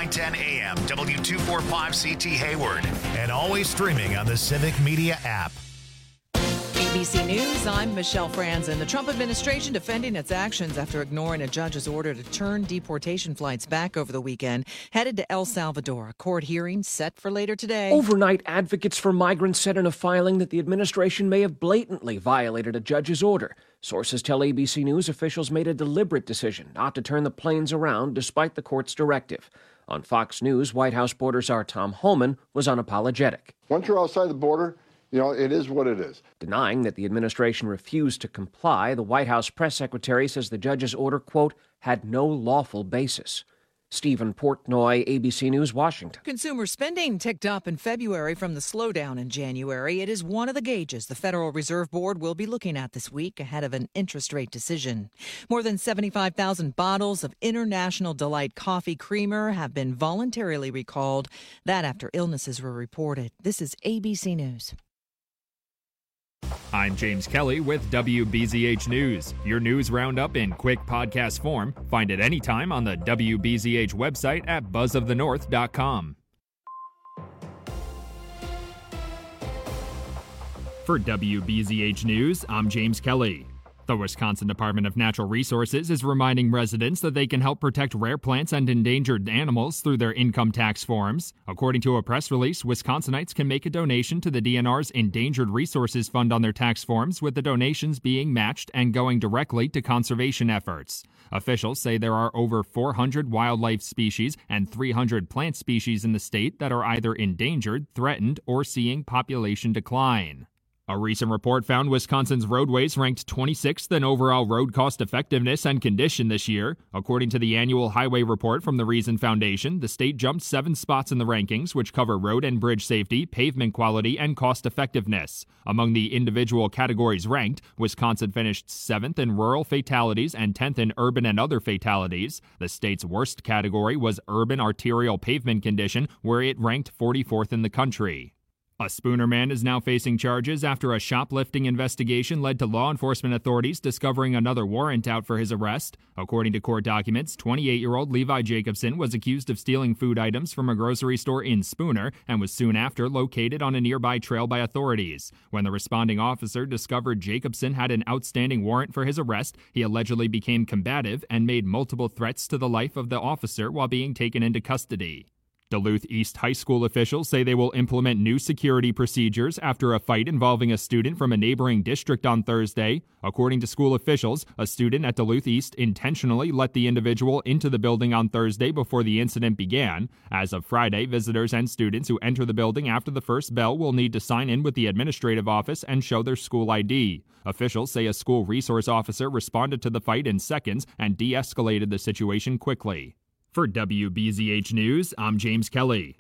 910 AM, W245CT Hayward, and always streaming on the Civic Media app. ABC News, I'm Michelle Franzen. The Trump administration defending its actions after ignoring a judge's order to turn deportation flights back over the weekend, headed to El Salvador. A court hearing set for later today. Overnight, advocates for migrants said in a filing that the administration may have blatantly violated a judge's order. Sources tell ABC News officials made a deliberate decision not to turn the planes around despite the court's directive. On Fox News, White House border czar Tom Homan was unapologetic. Once you're outside the border, it is what it is. Denying that the administration refused to comply, the White House press secretary says the judge's order, quote, had no lawful basis. Stephen Portnoy, ABC News, Washington. Consumer spending ticked up in February from the slowdown in January. It is one of the gauges the Federal Reserve Board will be looking at this week ahead of an interest rate decision. More than 75,000 bottles of International Delight Coffee Creamer have been voluntarily recalled. That after illnesses were reported. This is ABC News. I'm James Kelly with WBZH News. Your news roundup in quick podcast form. Find it anytime on the WBZH website at buzzofthenorth.com. For WBZH News, I'm James Kelly. The Wisconsin Department of Natural Resources is reminding residents that they can help protect rare plants and endangered animals through their income tax forms. According to a press release, Wisconsinites can make a donation to the DNR's Endangered Resources Fund on their tax forms, with the donations being matched and going directly to conservation efforts. Officials say there are over 400 wildlife species and 300 plant species in the state that are either endangered, threatened, or seeing population decline. A recent report found Wisconsin's roadways ranked 26th in overall road cost effectiveness and condition this year. According to the annual highway report from the Reason Foundation, the state jumped 7 spots in the rankings, which cover road and bridge safety, pavement quality, and cost effectiveness. Among the individual categories ranked, Wisconsin finished 7th in rural fatalities and 10th in urban and other fatalities. The state's worst category was urban arterial pavement condition, where it ranked 44th in the country. A Spooner man is now facing charges after a shoplifting investigation led to law enforcement authorities discovering another warrant out for his arrest. According to court documents, 28-year-old Levi Jacobson was accused of stealing food items from a grocery store in Spooner and was soon after located on a nearby trail by authorities. When the responding officer discovered Jacobson had an outstanding warrant for his arrest, he allegedly became combative and made multiple threats to the life of the officer while being taken into custody. Duluth East High School officials say they will implement new security procedures after a fight involving a student from a neighboring district on Thursday. According to school officials, a student at Duluth East intentionally let the individual into the building on Thursday before the incident began. As of Friday, visitors and students who enter the building after the first bell will need to sign in with the administrative office and show their school ID. Officials say a school resource officer responded to the fight in seconds and de-escalated the situation quickly. For WBZH News, I'm James Kelly.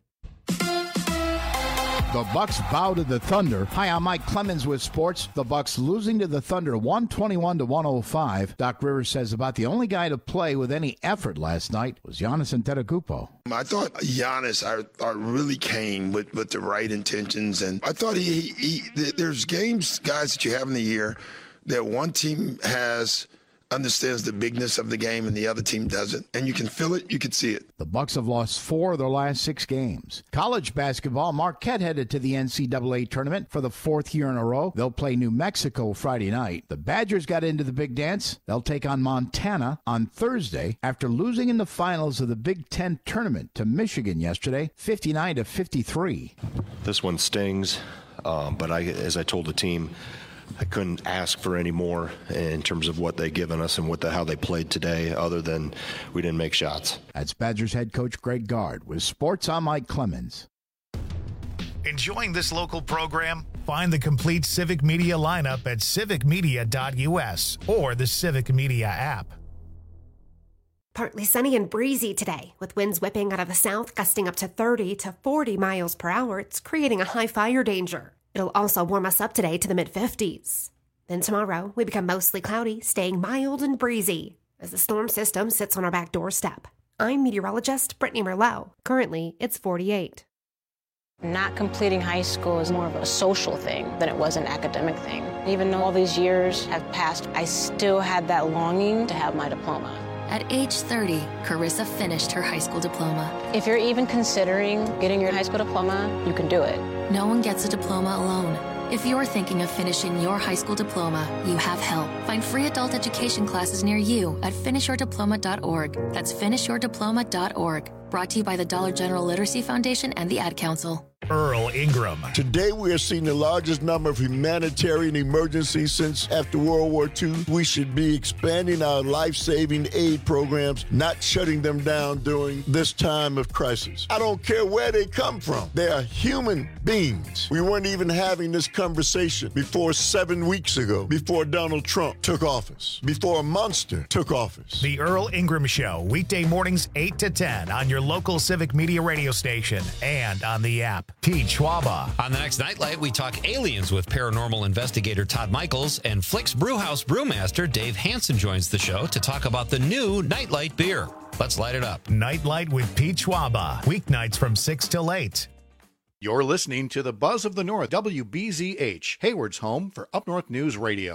The Bucks bow to the Thunder. Hi, I'm Mike Clemens with sports. The Bucks losing to the Thunder 121-105. Doc Rivers says about the only guy to play with any effort last night was Giannis Antetokounmpo. I thought Giannis really came with the right intentions, and I thought there's games, guys, that you have in the year that one team understands the bigness of the game and the other team doesn't. And you can feel it, you can see it. The Bucks have lost 4 of their last 6 games. College basketball, Marquette headed to the NCAA tournament for the 4th year in a row. They'll play New Mexico Friday night. The Badgers got into the big dance. They'll take on Montana on Thursday after losing in the finals of the Big Ten tournament to Michigan yesterday, 59-53. This one stings, but as I told the team, I couldn't ask for any more in terms of what they've given us and how they played today, other than we didn't make shots. That's Badgers head coach Greg Gard. With sports, I'm Mike Clemens. Enjoying this local program? Find the complete Civic Media lineup at civicmedia.us or the Civic Media app. Partly sunny and breezy today, with winds whipping out of the south, gusting up to 30 to 40 miles per hour. It's creating a high fire danger. It'll also warm us up today to the mid-50s. Then tomorrow, we become mostly cloudy, staying mild and breezy as the storm system sits on our back doorstep. I'm meteorologist Brittany Merlot. Currently, it's 48. Not completing high school is more of a social thing than it was an academic thing. Even though all these years have passed, I still had that longing to have my diploma. At age 30, Carissa finished her high school diploma. If you're even considering getting your high school diploma, you can do it. No one gets a diploma alone. If you're thinking of finishing your high school diploma, you have help. Find free adult education classes near you at finishyourdiploma.org. That's finishyourdiploma.org. Brought to you by the Dollar General Literacy Foundation and the Ad Council. Earl Ingram. Today we are seeing the largest number of humanitarian emergencies since after World War II. We should be expanding our life-saving aid programs, not shutting them down during this time of crisis. I don't care where they come from. They are human beings. We weren't even having this conversation before 7 weeks ago, before Donald Trump took office, before a monster took office. The Earl Ingram Show, weekday mornings 8 to 10 on your local Civic Media radio station and on the app. Pete Schwaba. On the next Nightlight, we talk aliens with paranormal investigator Todd Michaels, and Flick's Brewhouse brewmaster Dave Hansen joins the show to talk about the new Nightlight beer. Let's light it up. Nightlight with Pete Schwaba. Weeknights from 6 till 8. You're listening to the Buzz of the North, WBZH, Hayward's home for Up North News Radio.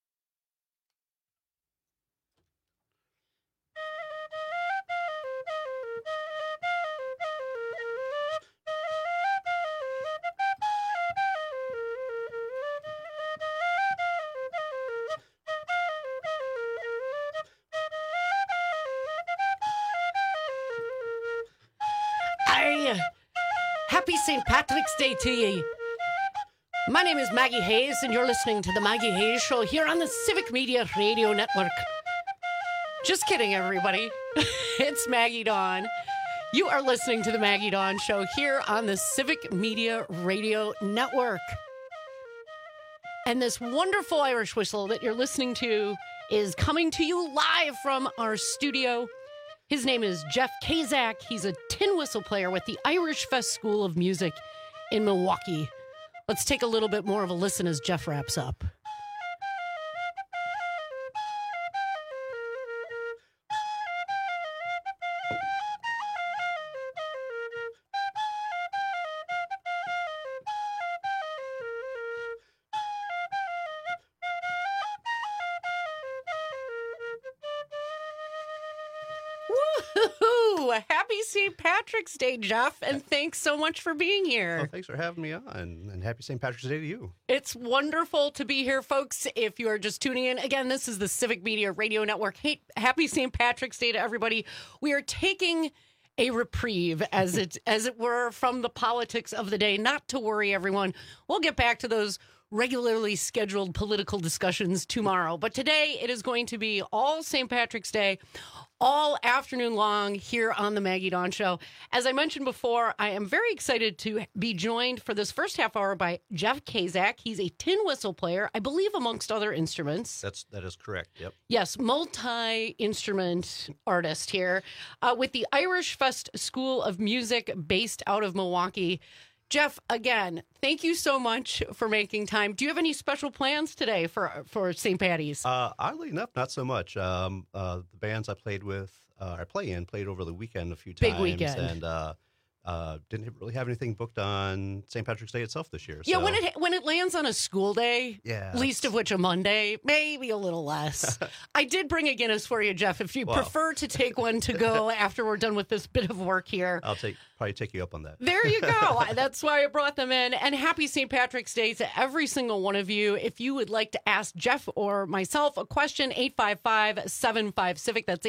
Happy St. Patrick's Day to you. My name is Maggie Hayes, and you're listening to The Maggie Hayes Show here on the Civic Media Radio Network. Just kidding, everybody. It's Maggie Dawn. You are listening to The Maggie Dawn Show here on the Civic Media Radio Network. And this wonderful Irish whistle that you're listening to is coming to you live from our studio. His name is Jeff Kazak. He's a tin whistle player with the Irish Fest School of Music in Milwaukee. Let's take a little bit more of a listen as Jeff wraps up. Woohoo! Happy St. Patrick's Day, Jeff, and thanks so much for being here. Oh, thanks for having me on, and happy St. Patrick's Day to you. It's wonderful to be here, folks. If you are just tuning in, again, this is the Civic Media Radio Network. Hey, happy St. Patrick's Day to everybody. We are taking a reprieve, as it were, from the politics of the day. Not to worry, everyone. We'll get back to those regularly scheduled political discussions tomorrow. But today, it is going to be all St. Patrick's Day, all afternoon long here on the Maggie Dawn Show. As I mentioned before, I am very excited to be joined for this first half hour by Jeff Kazak. He's a tin whistle player, I believe, amongst other instruments. That is correct, yep. Yes, multi-instrument artist here with the Irish Fest School of Music based out of Milwaukee. Jeff, again, thank you so much for making time. Do you have any special plans today for St. Patty's? Oddly enough, not so much. The bands I played played over the weekend a few times. Big weekend. And didn't really have anything booked on St. Patrick's Day itself this year. Yeah, so. when it lands on a school day, least of which a Monday, maybe a little less. I did bring a Guinness for you, Jeff, if you prefer to take one to go after we're done with this bit of work here. I'll probably take you up on that. There you go. That's why I brought them in. And happy St. Patrick's Day to every single one of you. If you would like to ask Jeff or myself a question, 855-75-CIVIC. That's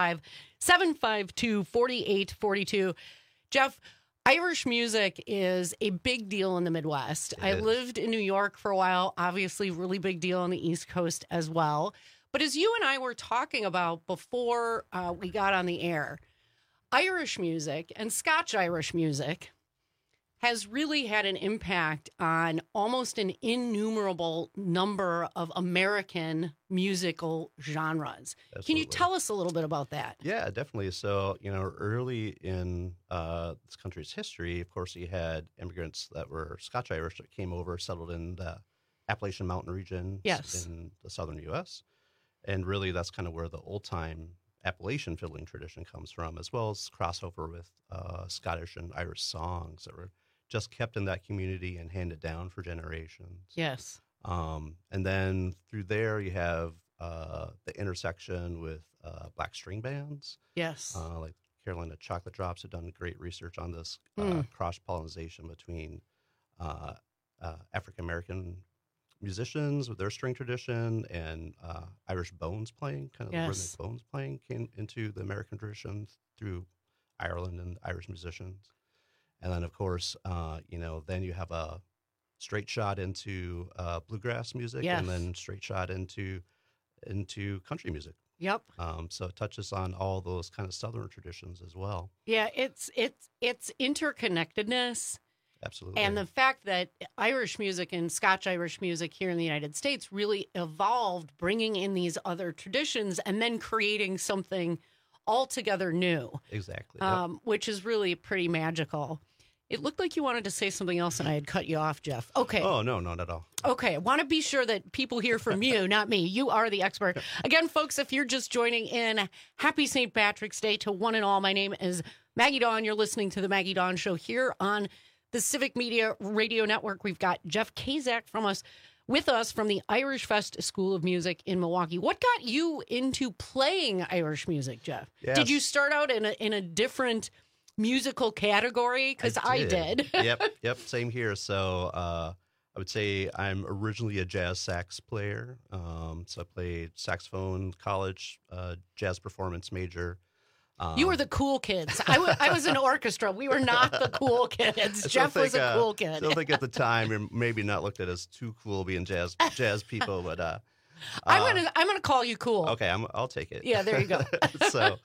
855-752-4842. Jeff, Irish music is a big deal in the Midwest. I lived in New York for a while, obviously really big deal on the East Coast as well. But as you and I were talking about before we got on the air, Irish music and Scotch Irish music has really had an impact on almost an innumerable number of American musical genres. Absolutely. Can you tell us a little bit about that? Yeah, definitely. So, early in this country's history, of course, you had immigrants that were Scotch Irish that came over, settled in the Appalachian Mountain region in the southern U.S. And really, that's kind of where the old-time Appalachian fiddling tradition comes from, as well as crossover with Scottish and Irish songs that were just kept in that community and handed down for generations. Yes. And then through there, you have the intersection with black string bands. Yes. Like Carolina Chocolate Drops have done great research on this cross-pollination between African-American musicians with their string tradition and Irish bones playing, kind of the rhythmic bones playing came into the American tradition through Ireland and Irish musicians. And then, of course, then you have a straight shot into bluegrass music and then straight shot into country music. Yep. So it touches on all those kind of Southern traditions as well. Yeah, it's interconnectedness. Absolutely. And the fact that Irish music and Scotch Irish music here in the United States really evolved, bringing in these other traditions and then creating something altogether new. Exactly. Which is really pretty magical. It looked like you wanted to say something else and I had cut you off, Jeff. Okay. Oh, no, not at all. Okay. I want to be sure that people hear from you, not me. You are the expert. Again, folks, if you're just joining in, happy St. Patrick's Day to one and all. My name is Maggie Dawn. You're listening to The Maggie Dawn Show here on the Civic Media Radio Network. We've got Jeff Kazak with us from the Irish Fest School of Music in Milwaukee. What got you into playing Irish music, Jeff? Yes. Did you start out in a different musical category? Because I did. Yep. Same here. So I would say I'm originally a jazz sax player. So I played saxophone, college, jazz performance major. You were the cool kids. I was in orchestra. We were not the cool kids. Jeff was a cool kid. I still think at the time you're maybe not looked at as too cool being jazz people, but I'm gonna call you cool. Okay, I'll take it. Yeah, there you go. So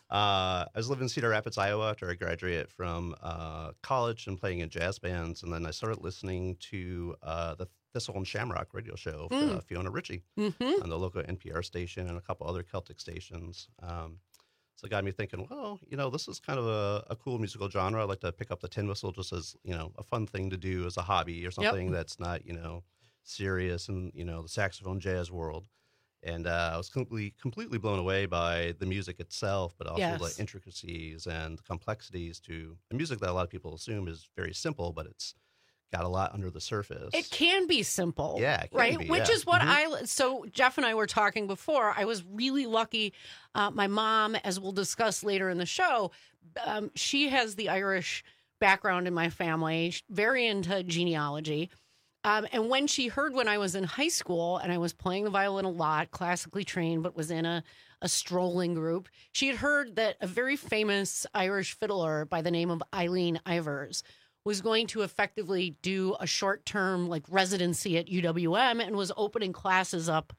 I was living in Cedar Rapids, Iowa after I graduated from college and playing in jazz bands, and then I started listening to the Thistle and Shamrock radio show for Fiona Ritchie on the local NPR station and a couple other Celtic stations. So it got me thinking, well, this is kind of a cool musical genre. I'd like to pick up the tin whistle just as, a fun thing to do as a hobby or something that's not, serious in, the saxophone jazz world. And I was completely blown away by the music itself, but also the intricacies and the complexities to the music that a lot of people assume is very simple, but it's got a lot under the surface. It can be simple. Yeah, it can right? be, Which is what so Jeff and I were talking before. I was really lucky. My mom, as we'll discuss later in the show, she has the Irish background in my family, very into genealogy. And when she heard when I was in high school and I was playing the violin a lot, classically trained, but was in a strolling group, she had heard that a very famous Irish fiddler by the name of Eileen Ivers was going to effectively do a short-term residency at UWM and was opening classes up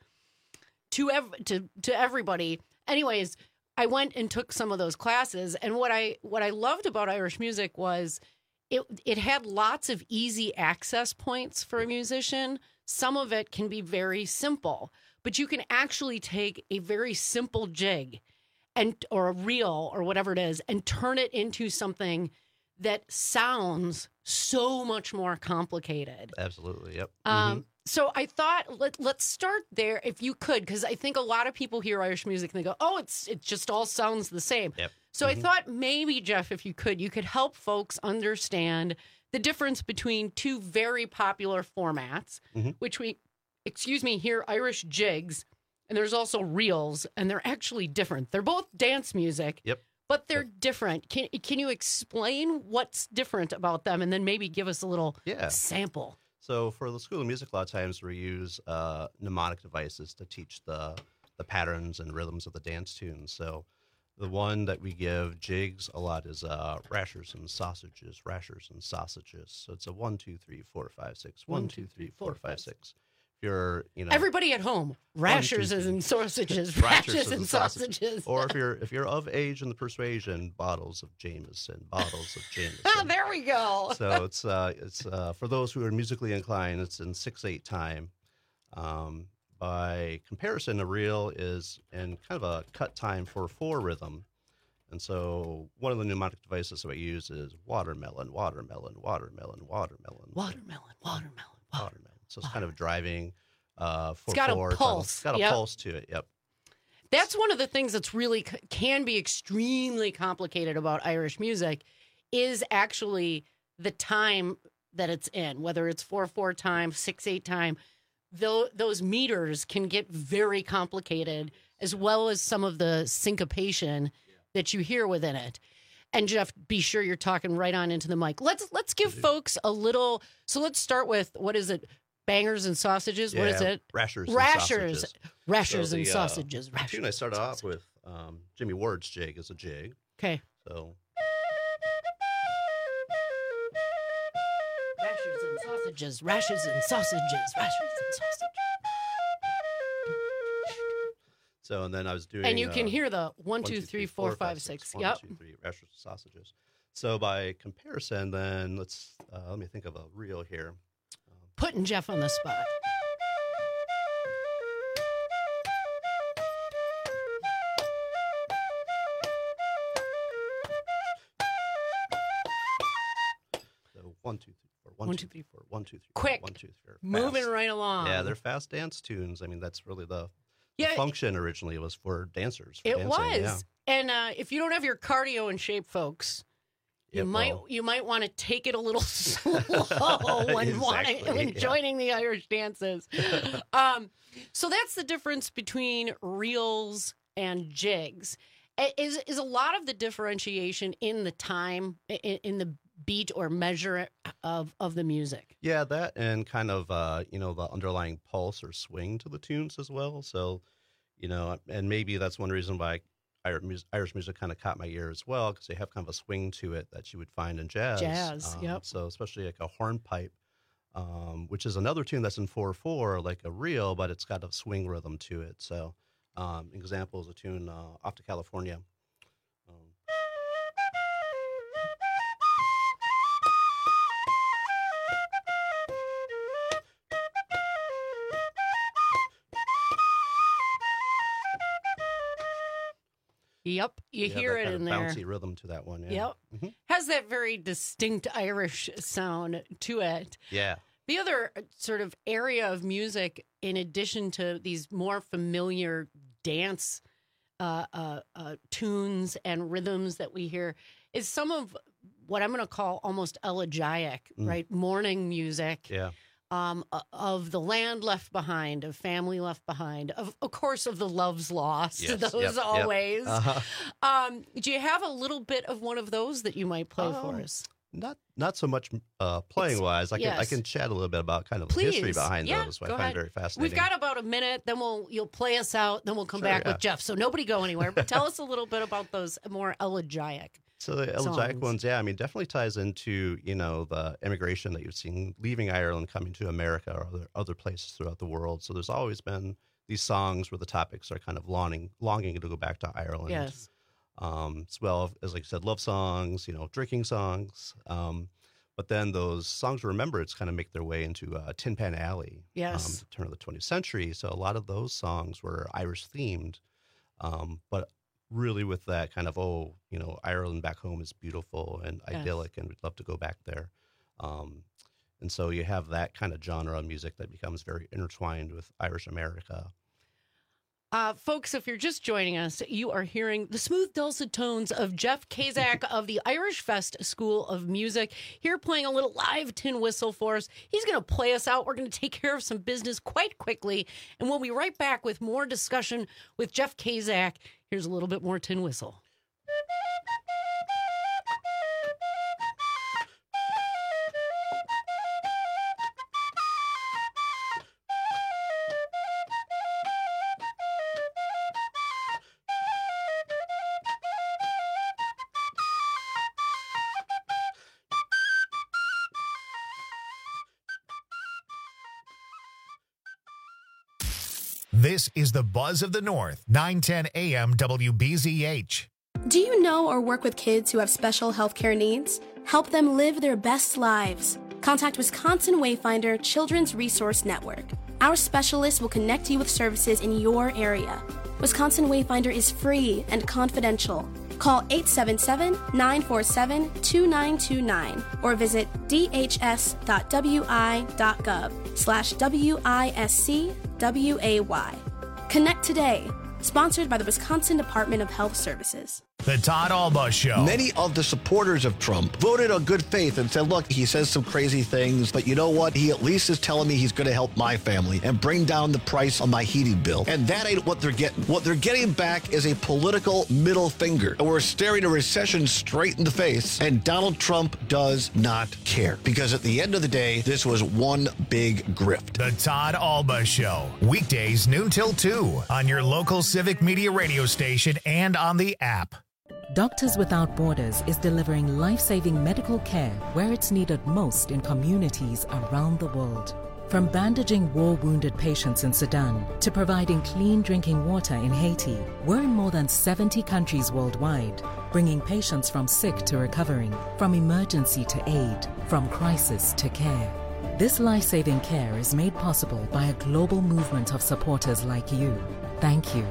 to everybody. Anyways, I went and took some of those classes, and what I loved about Irish music was it had lots of easy access points for a musician. Some of it can be very simple, but you can actually take a very simple jig or a reel or whatever it is and turn it into something that sounds so much more complicated. Absolutely, yep. So I thought let's start there if you could, because I think a lot of people hear Irish music and they go, "Oh, it just all sounds the same." Yep. So I thought maybe, Jeff, if you could help folks understand the difference between two very popular formats, which we hear Irish jigs, and there's also reels, and they're actually different. They're both dance music. Yep. But they're different. Can you explain what's different about them, and then maybe give us a little sample? So for the School of Music, a lot of times we use mnemonic devices to teach the patterns and rhythms of the dance tunes. So the one that we give jigs a lot is rashers and sausages, rashers and sausages. So it's a 1, 2, 3, 4, 5, 6. 1, 2, 3, 4, 5, 6. If you're, everybody at home, rashers and sausages, rashers and sausages. Or if you're of age in the persuasion, bottles of Jameson, bottles of Jameson. Oh, there we go. So it's for those who are musically inclined, it's in 6/8 time. By comparison, a reel is in kind of a cut time for 4 rhythm. And so one of the mnemonic devices that we use is watermelon, watermelon, watermelon, watermelon. Watermelon, watermelon, watermelon. So it's kind of driving 4/4. It's got a pulse. It's got a pulse to it, yep. That's one of the things that's really can be extremely complicated about Irish music is actually the time that it's in, whether it's 4/4 time, 6/8 time. those meters can get very complicated, as well as some of the syncopation that you hear within it. And Jeff, be sure you're talking right on into the mic. Let's give folks a little. So let's start with, what is it? Bangers and sausages. Yeah, what is it? Rashers. Rashers and sausages. The tune I started off with, Jimmy Ward's jig is a jig. Okay. So. Rashers and sausages. Rashers and sausages. Rashers and sausages. So, and then I was doing... And you can hear the 1, 2, 3, 4, 5, 6. Yep. 1, 2, 3, rashers and sausages. So by comparison, then let me think of a reel here. Putting Jeff on the spot. So 1, 2, 3, 4. 1, 2, 3, 4. 1, 2, 3, 4. Quick. 1, 2, 3, 4. Moving right along. Yeah, they're fast dance tunes. I mean, that's really the Yeah, function originally was for dancers. For it dancing, was. yeah. And if you don't have your cardio in shape, folks, you might want to take it a little slow when joining the Irish dances. So that's the difference between reels and jigs. Is a lot of the differentiation in the time, in the beat or measure of the music? Yeah, that and kind of the underlying pulse or swing to the tunes as well. So, and maybe that's one reason why Irish music kind of caught my ear as well, because they have kind of a swing to it that you would find in jazz. Yep. So especially like a hornpipe, which is another tune that's in 4/4, like a reel, but it's got a swing rhythm to it. So, example is a tune Off to California. Yep, you hear it in there. Bouncy rhythm to that one. Yeah. Yep, has that very distinct Irish sound to it. Yeah. The other sort of area of music, in addition to these more familiar dance tunes and rhythms that we hear, is some of what I'm going to call almost elegiac, right? Morning music. Yeah. Of the land left behind, of family left behind, of course, of the love's lost. Yes, those always. Yep. Do you have a little bit of one of those that you might play for us? Not so much playing wise. I can chat a little bit about kind of the history behind those. Which I find very fascinating. We've got about a minute. Then you'll play us out. Then we'll come back with Jeff. So nobody go anywhere. But tell us a little bit about those more elegiac. So the elegiac ones, definitely ties into, the immigration that you've seen leaving Ireland, coming to America or other places throughout the world. So there's always been these songs where the topics are kind of longing to go back to Ireland. Yes. As well as, like I said, love songs, drinking songs. But then those songs of remembrance kind of make their way into Tin Pan Alley. Yes. Turn of the 20th century. So a lot of those songs were Irish themed. But really with that kind of, Ireland back home is beautiful and idyllic, and we'd love to go back there. And so you have that kind of genre of music that becomes very intertwined with Irish America. Folks, if you're just joining us, you are hearing the smooth, dulcet tones of Jeff Kazak of the Irish Fest School of Music, here playing a little live tin whistle for us. He's going to play us out. We're going to take care of some business quite quickly, and we'll be right back with more discussion with Jeff Kazak. Here's a little bit more tin whistle. This is the Buzz of the North, 910 AM WBZH. Do you know or work with kids who have special healthcare needs? Help them live their best lives. Contact Wisconsin Wayfinder Children's Resource Network. Our specialists will connect you with services in your area. Wisconsin Wayfinder is free and confidential. Call 877-947-2929 or visit dhs.wi.gov/WISCWAY. Connect today. Sponsored by the Wisconsin Department of Health Services. The Todd Alba Show. Many of the supporters of Trump voted on good faith and said, look, he says some crazy things, but you know what? He at least is telling me he's going to help my family and bring down the price on my heating bill. And that ain't what they're getting. What they're getting back is a political middle finger. And we're staring a recession straight in the face. And Donald Trump does not care. Because at the end of the day, this was one big grift. The Todd Alba Show. Weekdays noon till 2 on your local Civic Media radio station and on the app. Doctors Without Borders is delivering life-saving medical care where it's needed most in communities around the world. From bandaging war-wounded patients in Sudan to providing clean drinking water in Haiti, we're in more than 70 countries worldwide, bringing patients from sick to recovering, from emergency to aid, from crisis to care. This life-saving care is made possible by a global movement of supporters like you. Thank you.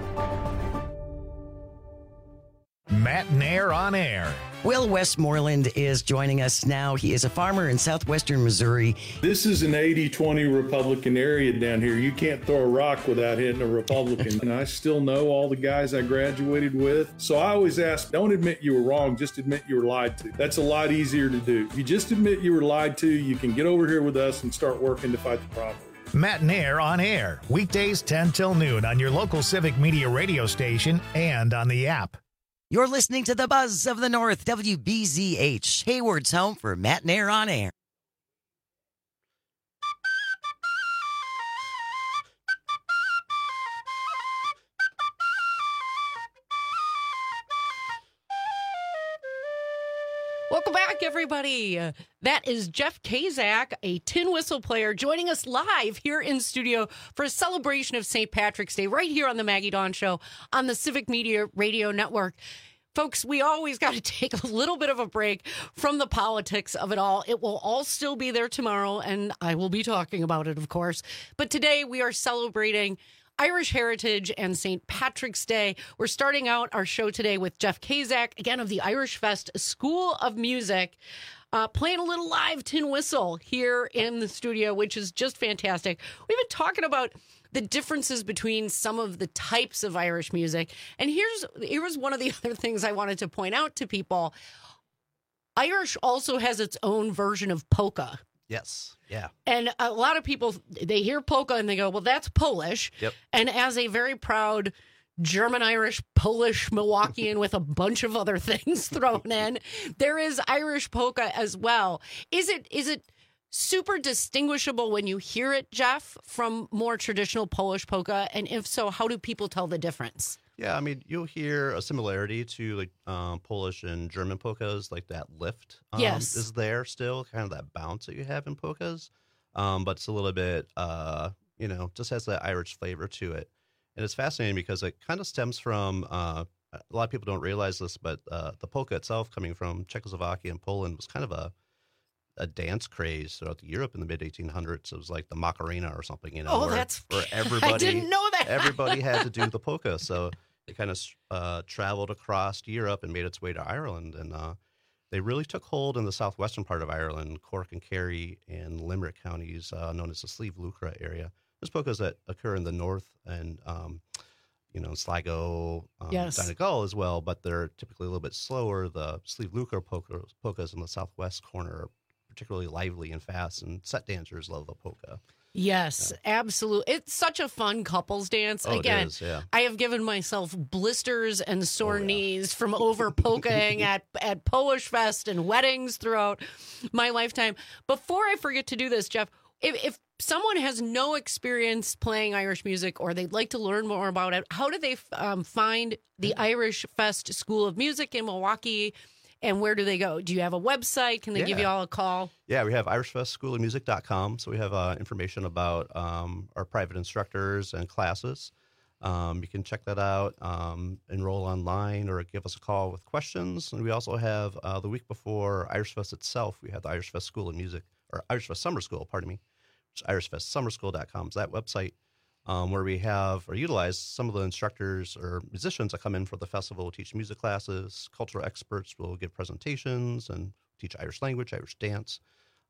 Matt Nair on air. Will Westmoreland is joining us now. He is a farmer in southwestern Missouri. This is an 80-20 Republican area down here. You can't throw a rock without hitting a Republican. And I still know all the guys I graduated with. So I always ask, don't admit you were wrong, just admit you were lied to. That's a lot easier to do. If you just admit you were lied to, you can get over here with us and start working to fight the problem. Matt Nair on air. Weekdays 10 till noon on your local Civic Media radio station and on the app. You're listening to the Buzz of the North, WBZH, Hayward's home for Matt Nair on air. Welcome back, everybody. That is Jeff Kazak, a tin whistle player, joining us live here in studio for a celebration of St. Patrick's Day right here on the Maggie Dawn Show on the Civic Media Radio Network. Folks, we always got to take a little bit of a break from the politics of it all. It will all still be there tomorrow, and I will be talking about it, of course. But today we are celebrating Irish heritage and St. Patrick's Day. We're starting out our show today with Jeff Kazak, again, of the Irish Fest School of Music, playing a little live tin whistle here in the studio, which is just fantastic. We've been talking about the differences between some of the types of Irish music. And here's one of the other things I wanted to point out to people. Irish also has its own version of polka. Yes. Yeah. And a lot of people, they hear polka and they go, well, that's Polish. Yep. And as a very proud German, Irish, Polish, Milwaukeean with a bunch of other things thrown in, there is Irish polka as well. Is it super distinguishable when you hear it, Jeff, from more traditional Polish polka? And if so, how do people tell the difference? Yeah, I mean, you'll hear a similarity to like Polish and German polkas, like that lift yes. is there still, kind of that bounce that you have in polkas. But it's a little bit, just has that Irish flavor to it. And it's fascinating because it kind of stems from, a lot of people don't realize this, but the polka itself coming from Czechoslovakia and Poland was kind of a dance craze throughout Europe in the mid-1800s. It was like the Macarena or something, where everybody, I didn't know that. Everybody had to do the polka. So it kind of traveled across Europe and made its way to Ireland. And they really took hold in the southwestern part of Ireland, Cork and Kerry and Limerick counties, known as the Slieve Lucra area. There's polkas that occur in the north and, Sligo, yes. Donegal as well, but they're typically a little bit slower. The Slieve Lucra polkas in the southwest corner are particularly lively and fast, and set dancers love the polka. Yes, absolutely. It's such a fun couples dance. Oh, Again, it is, yeah. I have given myself blisters and sore knees from over polkaing at Polish Fest and weddings throughout my lifetime. Before I forget to do this, Jeff, if someone has no experience playing Irish music or they'd like to learn more about it, how do they find the Irish Fest School of Music in Milwaukee? And where do they go? Do you have a website? Can they give you all a call? Yeah, we have irishfestschoolofmusic.com. So we have information about our private instructors and classes. You can check that out, enroll online, or give us a call with questions. And we also have the week before Irish Fest itself, we have the Irish Fest School of Music, or Irish Fest Summer School, pardon me, which is irishfestsummerschool.com. Is that website where we have or utilize some of the instructors or musicians that come in for the festival, teach music classes. Cultural experts will give presentations and teach Irish language, Irish dance.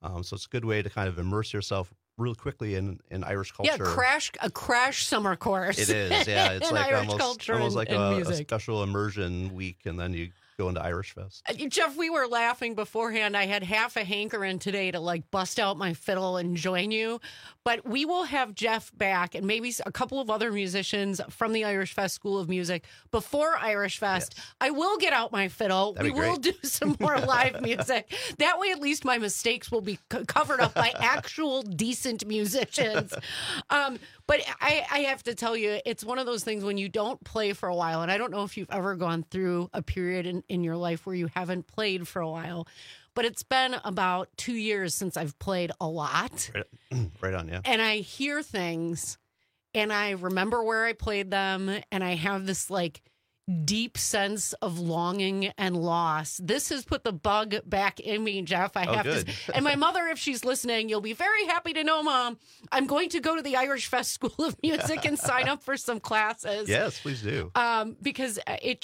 So it's a good way to kind of immerse yourself real quickly in Irish culture. Yeah, a crash summer course. It is, yeah. It's like Irish almost like a special immersion week, and then you go into Irish Fest. Jeff, we were laughing beforehand. I had half a hankering today to like bust out my fiddle and join you. But we will have Jeff back and maybe a couple of other musicians from the Irish Fest School of Music before Irish Fest. Yes. I will get out my fiddle. We will do some more live music. That way, at least my mistakes will be covered up by actual decent musicians. But I have to tell you, it's one of those things when you don't play for a while, and I don't know if you've ever gone through a period in your life where you haven't played for a while, but it's been about 2 years since I've played a lot. Right on, yeah. And I hear things, and I remember where I played them, and I have this like deep sense of longing and loss. This has put the bug back in me, Jeff. I have to. And my mother, if she's listening, you'll be very happy to know, Mom, I'm going to go to the Irish Fest School of Music and sign up for some classes. Yes, please do. Because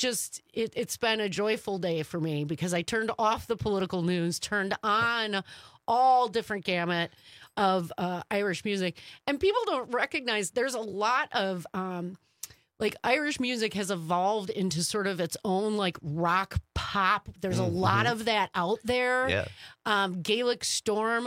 it's been a joyful day for me because I turned off the political news, turned on all different gamut of Irish music. And people don't recognize there's a lot of like Irish music has evolved into sort of its own like rock pop. There's a lot of that out there. Yeah. Gaelic Storm,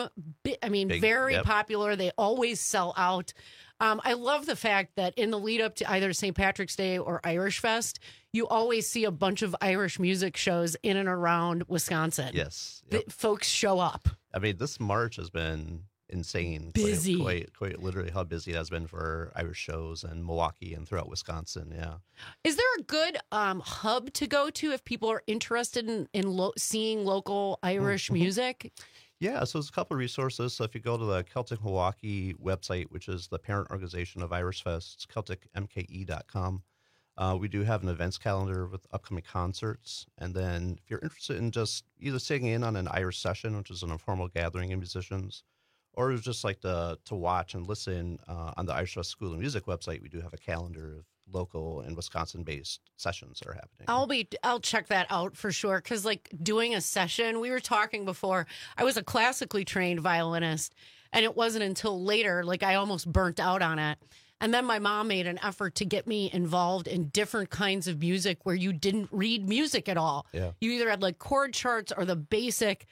very popular. They always sell out. I love the fact that in the lead up to either St. Patrick's Day or Irish Fest, you always see a bunch of Irish music shows in and around Wisconsin. Yes. Folks show up. I mean, this March has been insane. Busy. Quite literally how busy it has been for Irish shows in Milwaukee and throughout Wisconsin, yeah. Is there a good hub to go to if people are interested in seeing local Irish music? Yeah, so there's a couple of resources. So if you go to the Celtic Milwaukee website, which is the parent organization of Irish Fest, it's CelticMKE.com. We do have an events calendar with upcoming concerts. And then if you're interested in just either sitting in on an Irish session, which is an informal gathering of musicians, or just like to watch and listen on the Irish Fest School of Music website, we do have a calendar of local and Wisconsin-based sessions that are happening. I'll check that out for sure, because like doing a session, we were talking before, I was a classically trained violinist, and it wasn't until later, like I almost burnt out on it. And then my mom made an effort to get me involved in different kinds of music where you didn't read music at all. Yeah. You either had like chord charts or the basic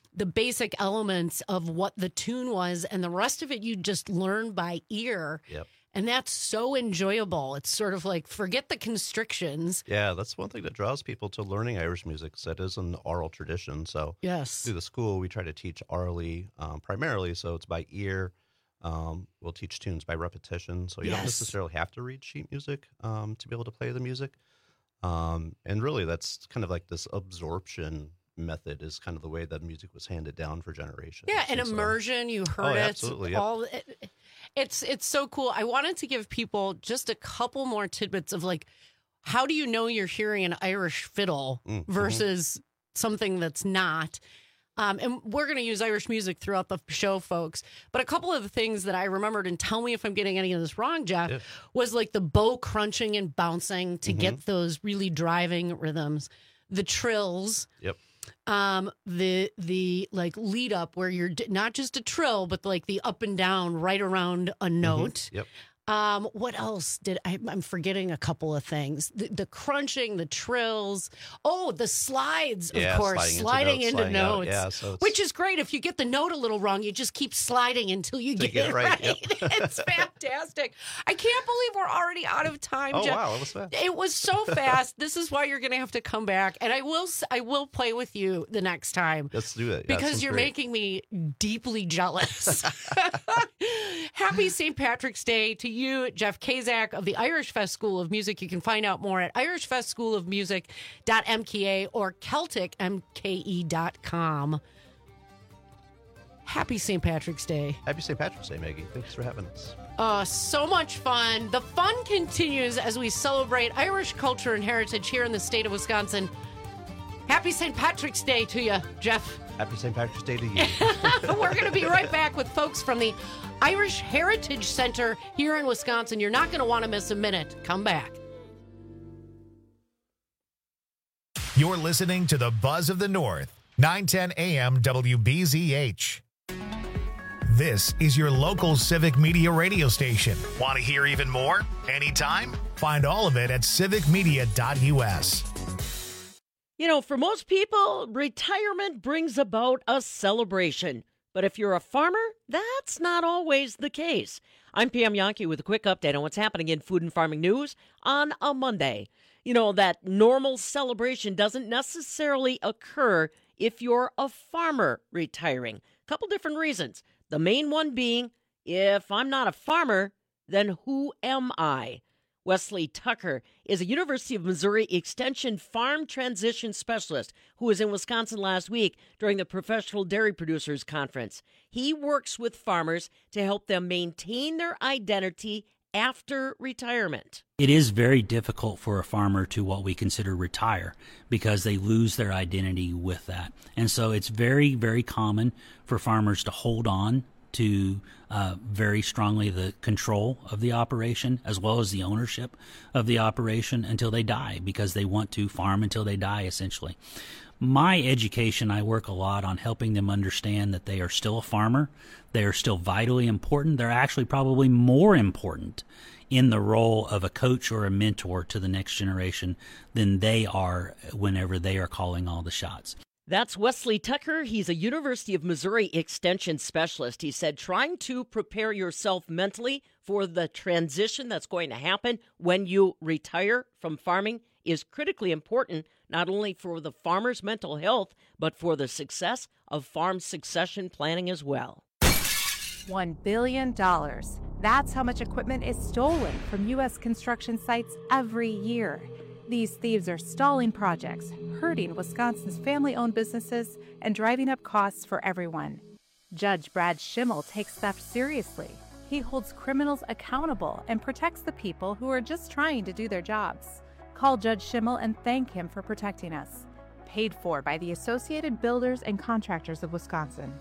elements of what the tune was, and the rest of it you just learn by ear. Yep. And that's so enjoyable. It's sort of like, forget the constrictions. Yeah, that's one thing that draws people to learning Irish music, because that is an oral tradition. So yes, through the school, we try to teach orally primarily, so it's by ear. We'll teach tunes by repetition, so you don't necessarily have to read sheet music to be able to play the music. And really, that's kind of like this absorption method is kind of the way that music was handed down for generations. Yeah, and immersion, you heard it. Absolutely, yep. It's so cool. I wanted to give people just a couple more tidbits of like, how do you know you're hearing an Irish fiddle versus something that's not? And we're going to use Irish music throughout the show, folks. But a couple of the things that I remembered, and tell me if I'm getting any of this wrong, Jeff, was like the bow crunching and bouncing to get those really driving rhythms. The trills. Yep. The like lead up where you're not just a trill, but like the up and down right around a note. Yep. What else did I'm forgetting a couple of things. The crunching, the trills. Oh, the slides, of course, sliding into notes. Yeah, which is great. If you get the note a little wrong, you just keep sliding until you get it right. Yep. It's fantastic. I can't believe we're already out of time. Oh, Jeff. wow, that was fast. It was so fast. This is why you're going to have to come back, and I will play with you the next time. Let's do it. Because you're making me deeply jealous. Happy St. Patrick's Day to you, Jeff Kazak of the Irish Fest School of Music. You can find out more at irishfestschoolofmusic.mka or celticmke.com. Happy St. Patrick's Day. Happy St. Patrick's Day, Maggie. Thanks for having us. So much fun. The fun continues as we celebrate Irish culture and heritage here in the state of Wisconsin. Happy St. Patrick's Day to you, Jeff. Happy St. Patrick's Day to you. We're going to be right back with folks from the Irish Heritage Center here in Wisconsin. You're not going to want to miss a minute. Come back. You're listening to the Buzz of the North, 910 AM WBZH. This is your local Civic Media radio station. Want to hear even more? Anytime? Find all of it at civicmedia.us. You know, for most people, retirement brings about a celebration. But if you're a farmer, that's not always the case. I'm Pam Yonke with a quick update on what's happening in food and farming news on a Monday. You know, that normal celebration doesn't necessarily occur if you're a farmer retiring. A couple different reasons. The main one being, if I'm not a farmer, then who am I? Wesley Tucker is a University of Missouri Extension farm transition specialist who was in Wisconsin last week during the Professional Dairy Producers Conference. He works with farmers to help them maintain their identity after retirement. It is very difficult for a farmer to what we consider retire because they lose their identity with that. And so it's very, very common for farmers to hold on to very strongly the control of the operation as well as the ownership of the operation until they die because they want to farm until they die, essentially. My education, I work a lot on helping them understand that they are still a farmer. They are still vitally important. They're actually probably more important in the role of a coach or a mentor to the next generation than they are whenever they are calling all the shots. That's Wesley Tucker. He's a University of Missouri Extension specialist. He said trying to prepare yourself mentally for the transition that's going to happen when you retire from farming is critically important, not only for the farmer's mental health, but for the success of farm succession planning as well. $1 billion. That's how much equipment is stolen from U.S. construction sites every year. These thieves are stalling projects, hurting Wisconsin's family-owned businesses, and driving up costs for everyone. Judge Brad Schimmel takes theft seriously. He holds criminals accountable and protects the people who are just trying to do their jobs. Call Judge Schimmel and thank him for protecting us. Paid for by the Associated Builders and Contractors of Wisconsin.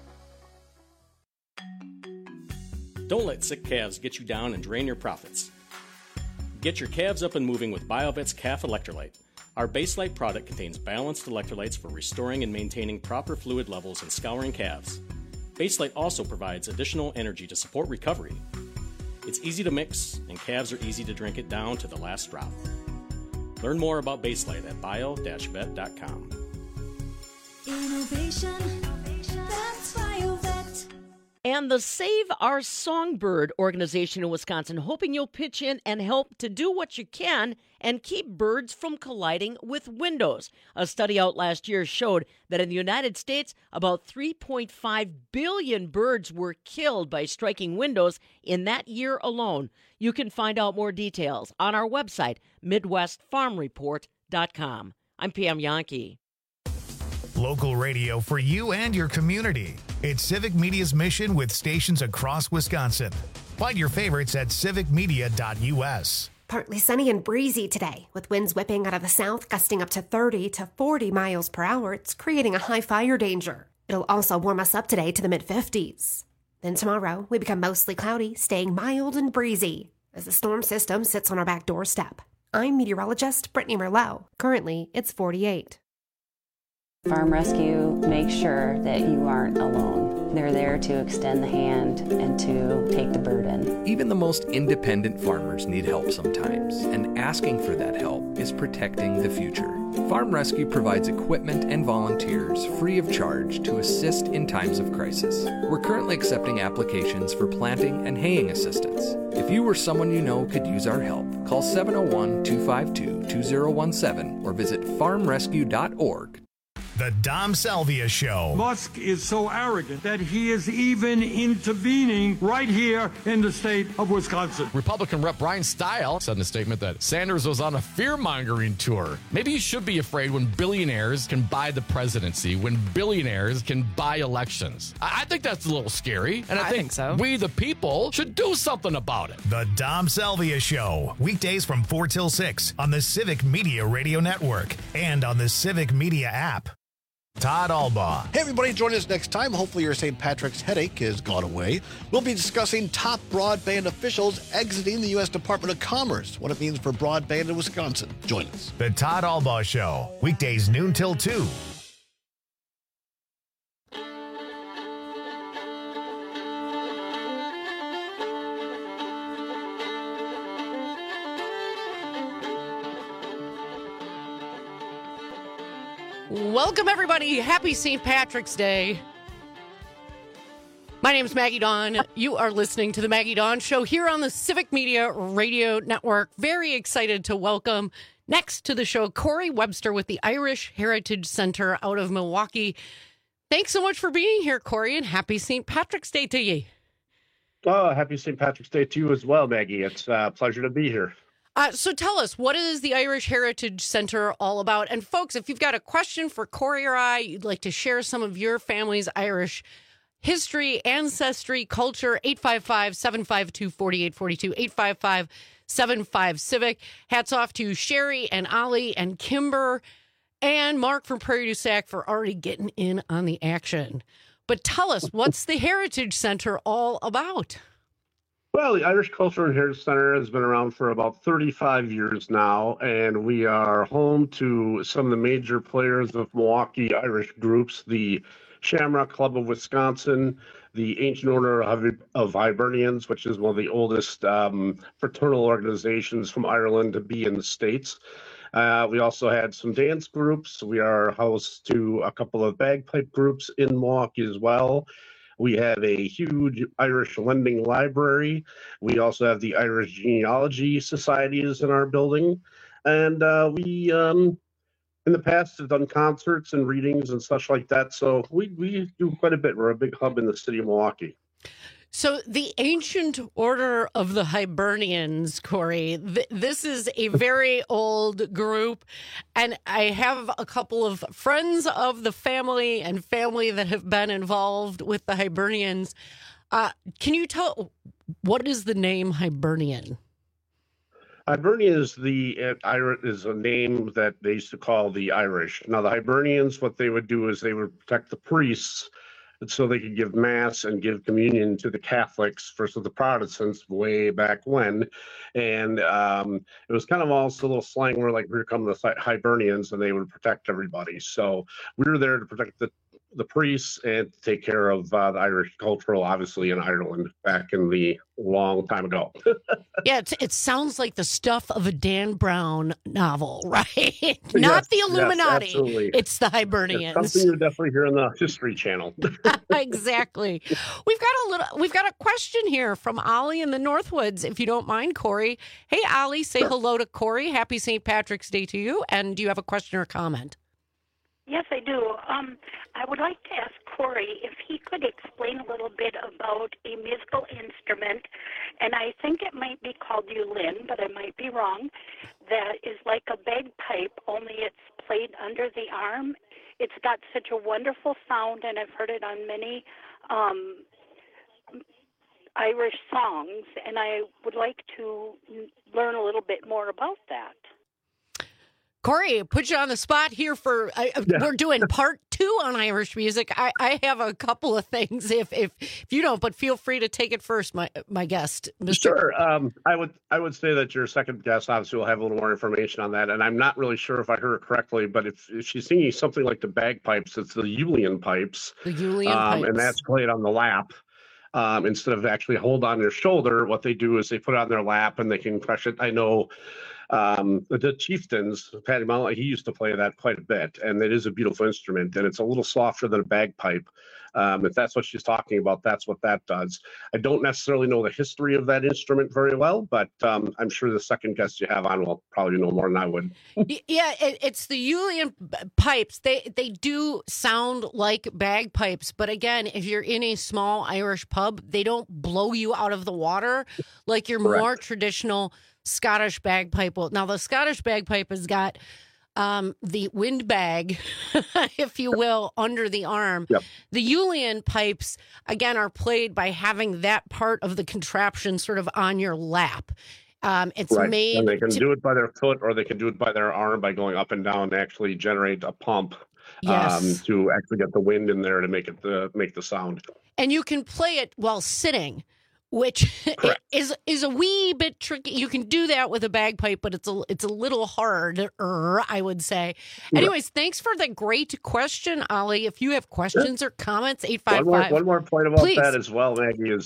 Don't let sick calves get you down and drain your profits. Get your calves up and moving with BioVet's Calf Electrolyte. Our Baselite product contains balanced electrolytes for restoring and maintaining proper fluid levels and scouring calves. Baselite also provides additional energy to support recovery. It's easy to mix, and calves are easy to drink it down to the last drop. Learn more about Baselite at bio-vet.com. Innovation, that's BioVet. And the Save Our Songbird organization in Wisconsin hoping you'll pitch in and help to do what you can and keep birds from colliding with windows. A study out last year showed that in the United States, about 3.5 billion birds were killed by striking windows in that year alone. You can find out more details on our website, MidwestFarmReport.com. I'm Pam Yonke. Local radio for you and your community. It's Civic Media's mission with stations across Wisconsin. Find your favorites at civicmedia.us. Partly sunny and breezy today, with winds whipping out of the south, gusting up to 30 to 40 miles per hour. It's creating a high fire danger. It'll also warm us up today to the mid-50s. Then tomorrow, we become mostly cloudy, staying mild and breezy as the storm system sits on our back doorstep. I'm meteorologist Brittany Merlot. Currently, it's 48. Farm Rescue makes sure that you aren't alone. They're there to extend the hand and to take the burden. Even the most independent farmers need help sometimes, and asking for that help is protecting the future. Farm Rescue provides equipment and volunteers free of charge to assist in times of crisis. We're currently accepting applications for planting and haying assistance. If you or someone you know could use our help, call 701-252-2017 or visit farmrescue.org. The Dom Salvia Show. Musk is so arrogant that he is even intervening right here in the state of Wisconsin. Republican Rep. Brian Stile said in a statement that Sanders was on a fear-mongering tour. Maybe you should be afraid when billionaires can buy the presidency, when billionaires can buy elections. I think that's a little scary, and I think so. We, the people, should do something about it. The Dom Salvia Show. Weekdays from 4 till 6 on the Civic Media Radio Network and on the Civic Media app. Todd Albaugh. Hey, everybody, join us next time. Hopefully your St. Patrick's headache has gone away. We'll be discussing top broadband officials exiting the U.S. Department of Commerce, what it means for broadband in Wisconsin. Join us. The Todd Albaugh Show. Weekdays noon till 2. Welcome, everybody. Happy St. Patrick's Day. My name's Maggie Dawn. You are listening to the Maggie Dawn Show here on the Civic Media Radio Network. Very excited to welcome next to the show Corey Webster with the Irish Heritage Center out of Milwaukee. Thanks so much for being here, Corey, and happy St. Patrick's Day to you. Oh, happy St. Patrick's Day to you as well, Maggie. It's a pleasure to be here. So tell us, what is the Irish Heritage Center all about? And folks, if you've got a question for Corey or I, you'd like to share some of your family's Irish history, ancestry, culture, 855-752-4842, 855-75-CIVIC. Hats off to Sherry and Ollie and Kimber and Mark from Prairie du Sac for already getting in on the action. But tell us, what's the Heritage Center all about? Well, the Irish Cultural and Heritage Center has been around for about 35 years now, and we are home to some of the major players of Milwaukee Irish groups, the Shamrock Club of Wisconsin, the Ancient Order of Hibernians, which is one of the oldest fraternal organizations from Ireland to be in the States. We also had some dance groups. We are host to a couple of bagpipe groups in Milwaukee as well. We have a huge Irish lending library. We also have the Irish Genealogy Societies in our building. And we, in the past, have done concerts and readings and such like that. So we do quite a bit. We're a big hub in the city of Milwaukee. So the Ancient Order of the Hibernians, Corey, this is a very old group, and I have a couple of friends of the family and family that have been involved with the Hibernians. Can you tell, what is the name Hibernian? Hibernian is is a name that they used to call the Irish. Now, the Hibernians, what they would do is they would protect the priests so they could give mass and give communion to the Catholics versus the Protestants way back when. And it was kind of also a little slang where, like, here come the Hibernians, and they would protect everybody. So we were there to protect the priests and take care of the Irish cultural, obviously, in Ireland back in the long time ago. Yeah, it sounds like the stuff of a Dan Brown novel, right? Not the Illuminati. Yes, absolutely. It's the Hibernians. It's something you're definitely hearing on the History Channel. Exactly. We've got a question here from Ollie in the Northwoods, if you don't mind, Corey. Hey, Ollie, say hello to Corey. Happy St. Patrick's Day to you. And do you have a question or comment? Yes, I do. I would like to ask Corey if he could explain a little bit about a musical instrument, and I think it might be called uilleann, but I might be wrong, that is like a bagpipe, only it's played under the arm. It's got such a wonderful sound, and I've heard it on many Irish songs, and I would like to learn a little bit more about that. Corey, put you on the spot here for, we're doing part 2 on Irish music. I have a couple of things if you don't, but feel free to take it first, my guest. Mr. Sure. I would say that your second guest obviously will have a little more information on that. And I'm not really sure if I heard it correctly, but if she's singing something like the bagpipes, it's the uilleann pipes. The uilleann pipes. And that's played on the lap. Instead of actually hold on their shoulder, what they do is they put it on their lap and they can crush it. I know the Chieftains, Paddy Mullen, he used to play that quite a bit, and it is a beautiful instrument, and it's a little softer than a bagpipe. If that's what she's talking about, that's what that does. I don't necessarily know the history of that instrument very well, but I'm sure the second guest you have on will probably know more than I would. Yeah, it's the uilleann pipes. They do sound like bagpipes, but again, if you're in a small Irish pub, they don't blow you out of the water like your more traditional Scottish bagpipe. Well, now the Scottish bagpipe has got the wind bag, if you will, under the arm. Yep. The uilleann pipes, again, are played by having that part of the contraption sort of on your lap. It's made, and they can do it by their foot, or they can do it by their arm by going up and down to actually generate a pump. Yes. To actually get the wind in there to make the sound. And you can play it while sitting, which is a wee bit tricky. You can do that with a bagpipe, but it's a little harder, I would say. Anyways, thanks for the great question, Ollie. If you have questions or comments, 855. One more point about that as well, Maggie, is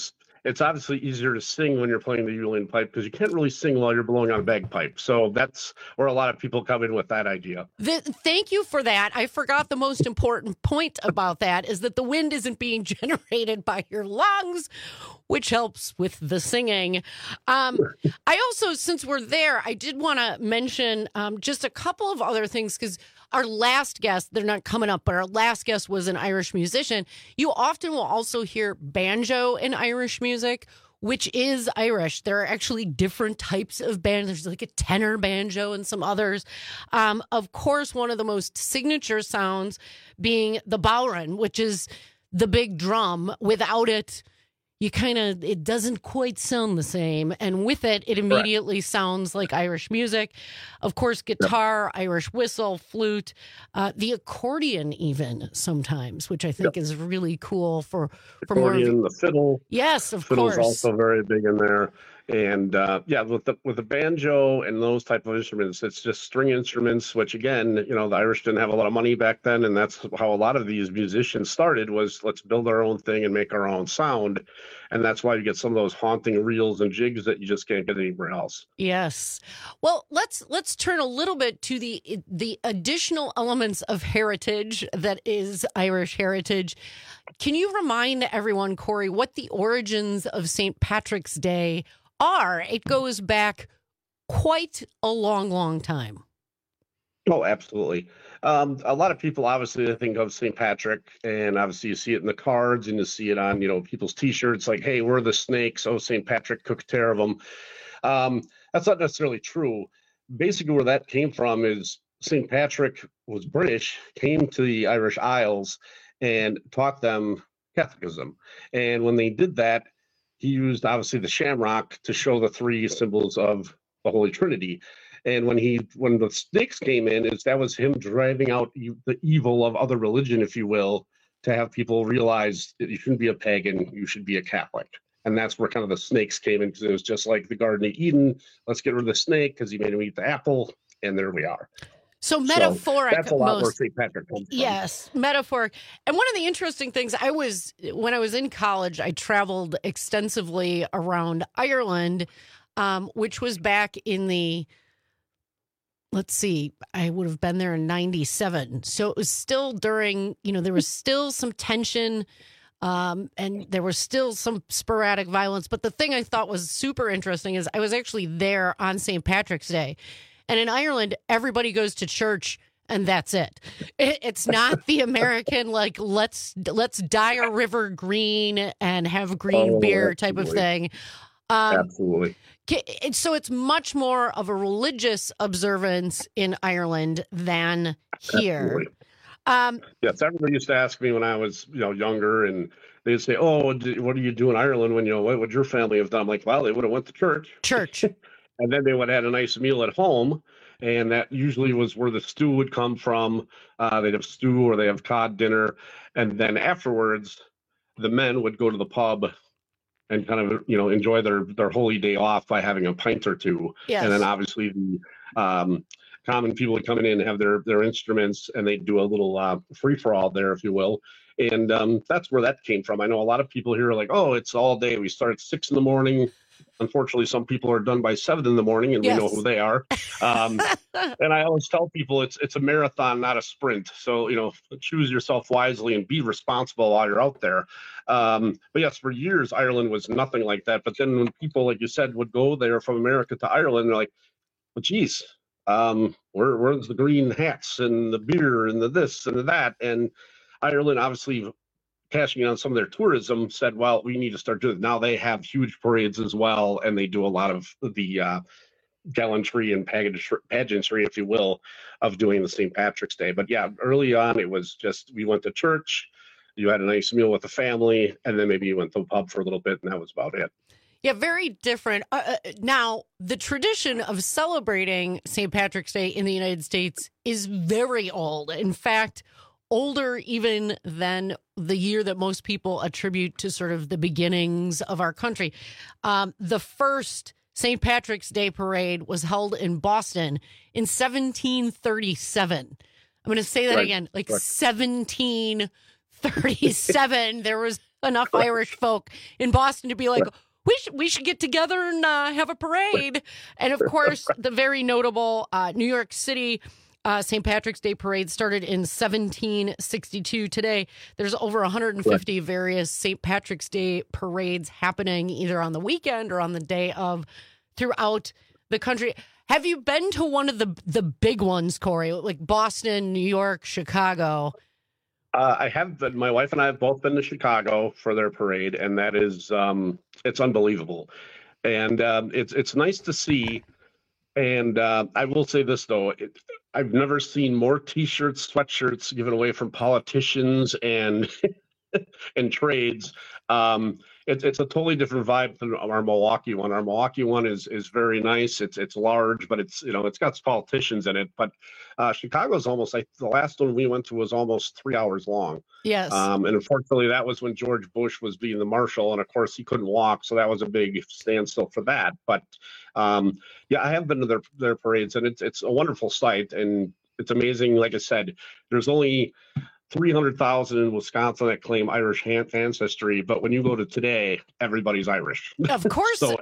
it's obviously easier to sing when you're playing the ukulele pipe because you can't really sing while you're blowing on a bagpipe. So that's where a lot of people come in with that idea. Thank you for that. I forgot the most important point about that is that the wind isn't being generated by your lungs, which helps with the singing. I also, since we're there, I did want to mention just a couple of other things because our last guest, they're not coming up, but our last guest was an Irish musician. You often will also hear banjo in Irish music, which is Irish. There are actually different types of banjo. There's like a tenor banjo and some others. Of course, one of the most signature sounds being the bodhrán, which is the big drum. Without it, it doesn't quite sound the same. And with it, it immediately sounds like Irish music. Of course, guitar, Irish whistle, flute, the accordion even sometimes, which I think is really cool for accordion, the fiddle. Yes, of Fiddle's course. also very big in there. And with the banjo and those type of instruments, it's just string instruments, which again, the Irish didn't have a lot of money back then. And that's how a lot of these musicians started was let's build our own thing and make our own sound. And that's why you get some of those haunting reels and jigs that you just can't get anywhere else. Yes. Well, let's turn a little bit to the additional elements of heritage that is Irish heritage. Can you remind everyone, Corey, what the origins of St. Patrick's Day are? It goes back quite a long, long time. Oh, absolutely. A lot of people obviously think of St. Patrick, and obviously you see it in the cards and you see it on, people's T-shirts like, hey, we're the snakes. Oh, St. Patrick took care of them. That's not necessarily true. Basically, where that came from is St. Patrick was British, came to the Irish Isles and taught them Catholicism. And when they did that, he used obviously the shamrock to show the three symbols of the Holy Trinity. And when the snakes came in, that was him driving out the evil of other religion, if you will, to have people realize that you shouldn't be a pagan, you should be a Catholic. And that's where kind of the snakes came in, because it was just like the Garden of Eden. Let's get rid of the snake because he made him eat the apple, and there we are. So metaphoric. So that's a lot where St. Patrick comes from. Yes, metaphoric. And one of the interesting things, when I was in college, I traveled extensively around Ireland, which was back in the, I would have been there in 97. So it was still during, there was still some tension, and there was still some sporadic violence. But the thing I thought was super interesting is I was actually there on St. Patrick's Day. And in Ireland, everybody goes to church and that's it. It's not the American, like, let's dye a river green and have green beer type of thing. Absolutely. So it's much more of a religious observance in Ireland than here. Yes, everybody used to ask me when I was younger, and they'd say, "Oh, what do you do in Ireland when what would your family have done?" I'm like, "Well, they would have went to church." And then they would have had a nice meal at home, and that usually was where the stew would come from. They'd have stew or they have cod dinner, and then afterwards, the men would go to the pub and kind of enjoy their holy day off by having a pint or two. Yes. And then obviously the common people would come in and have their instruments, and they'd do a little free for all there, if you will. And that's where that came from. I know a lot of people here are like, "Oh, it's all day. We start at 6 a.m. Unfortunately, some people are done by 7 a.m, and we know who they are. And I always tell people it's a marathon, not a sprint. So, choose yourself wisely and be responsible while you're out there. But yes, for years, Ireland was nothing like that. But then when people, like you said, would go there from America to Ireland, they're like, well, geez, where's the green hats and the beer and the this and the that? And Ireland, obviously, cashing in on some of their tourism, said, well, we need to start doing it. Now they have huge parades as well, and they do a lot of the gallantry and pageantry, if you will, of doing the St. Patrick's Day. But yeah, early on, it was just, we went to church, you had a nice meal with the family, and then maybe you went to the pub for a little bit, and that was about it. Yeah, very different. Now, the tradition of celebrating St. Patrick's Day in the United States is very old. In fact, older even than the year that most people attribute to sort of the beginnings of our country. The first St. Patrick's Day parade was held in Boston in 1737. I'm going to say that again, 1737. There was enough Irish folk in Boston to be like, we should get together and have a parade. And of course, the very notable New York City St. Patrick's Day parade started in 1762. Today, there's over 150 various St. Patrick's Day parades happening either on the weekend or on the day of throughout the country. Have you been to one of the big ones, Corey, like Boston, New York, Chicago? I have been. My wife and I have both been to Chicago for their parade, and that is it's unbelievable, and it's nice to see. And I will say this though, I've never seen more T-shirts, sweatshirts given away from politicians and and trades. It's a totally different vibe than our Milwaukee one. Our Milwaukee one is very nice. It's large, but it's got politicians in it. But Chicago's almost like the last one we went to was almost 3 hours long. Yes. And unfortunately, that was when George Bush was being the marshal, and of course he couldn't walk, so that was a big standstill for that. But yeah, I have been to their parades, and it's a wonderful sight, and it's amazing. Like I said, there's only 300,000 in Wisconsin that claim Irish ancestry, but when you go to today, everybody's Irish. Of course, so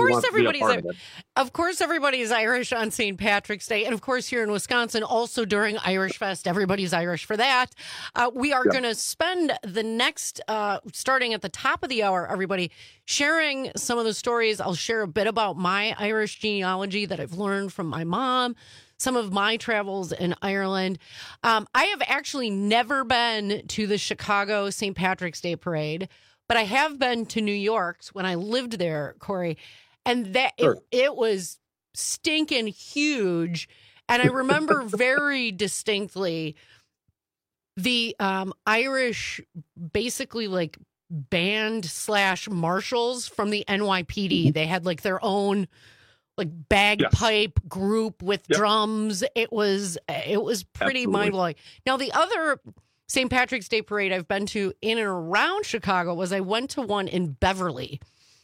of course, everybody's Irish on St. Patrick's Day, and of course, here in Wisconsin, also during Irish Fest, everybody's Irish for that. We are going to spend the next, starting at the top of the hour, everybody sharing some of the stories. I'll share a bit about my Irish genealogy that I've learned from my mom. Some of my travels in Ireland. I have actually never been to the Chicago St. Patrick's Day Parade, but I have been to New York when I lived there, Corey, and that it was stinking huge. And I remember very distinctly the Irish, basically like band / marshals from the NYPD. They had like their own like bagpipe group with drums. It was pretty mind-blowing. Now, the other St. Patrick's Day parade I've been to in and around Chicago was I went to one in Beverly.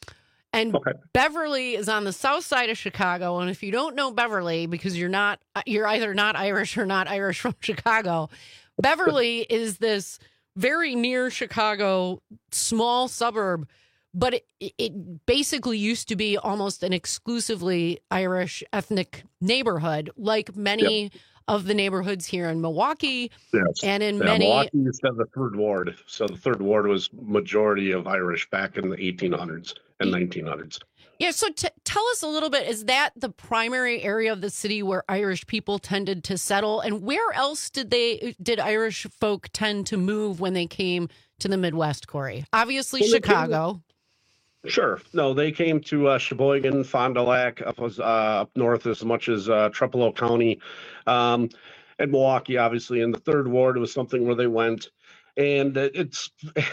And Beverly is on the south side of Chicago. And if you don't know Beverly, because you're either not Irish or not Irish from Chicago, Beverly is this very near Chicago small suburb. But it basically used to be almost an exclusively Irish ethnic neighborhood, like many of the neighborhoods here in Milwaukee. Yes. And in many... Milwaukee used to have the Third Ward. So the Third Ward was majority of Irish back in the 1800s and 1900s. Yeah, so tell us a little bit, is that the primary area of the city where Irish people tended to settle? And where else did Irish folk tend to move when they came to the Midwest, Corey? Obviously, Chicago. Sure. No, they came to Sheboygan, Fond du Lac, up north as much as Trepalow County, and Milwaukee, obviously. In the Third Ward, it was something where they went. And it's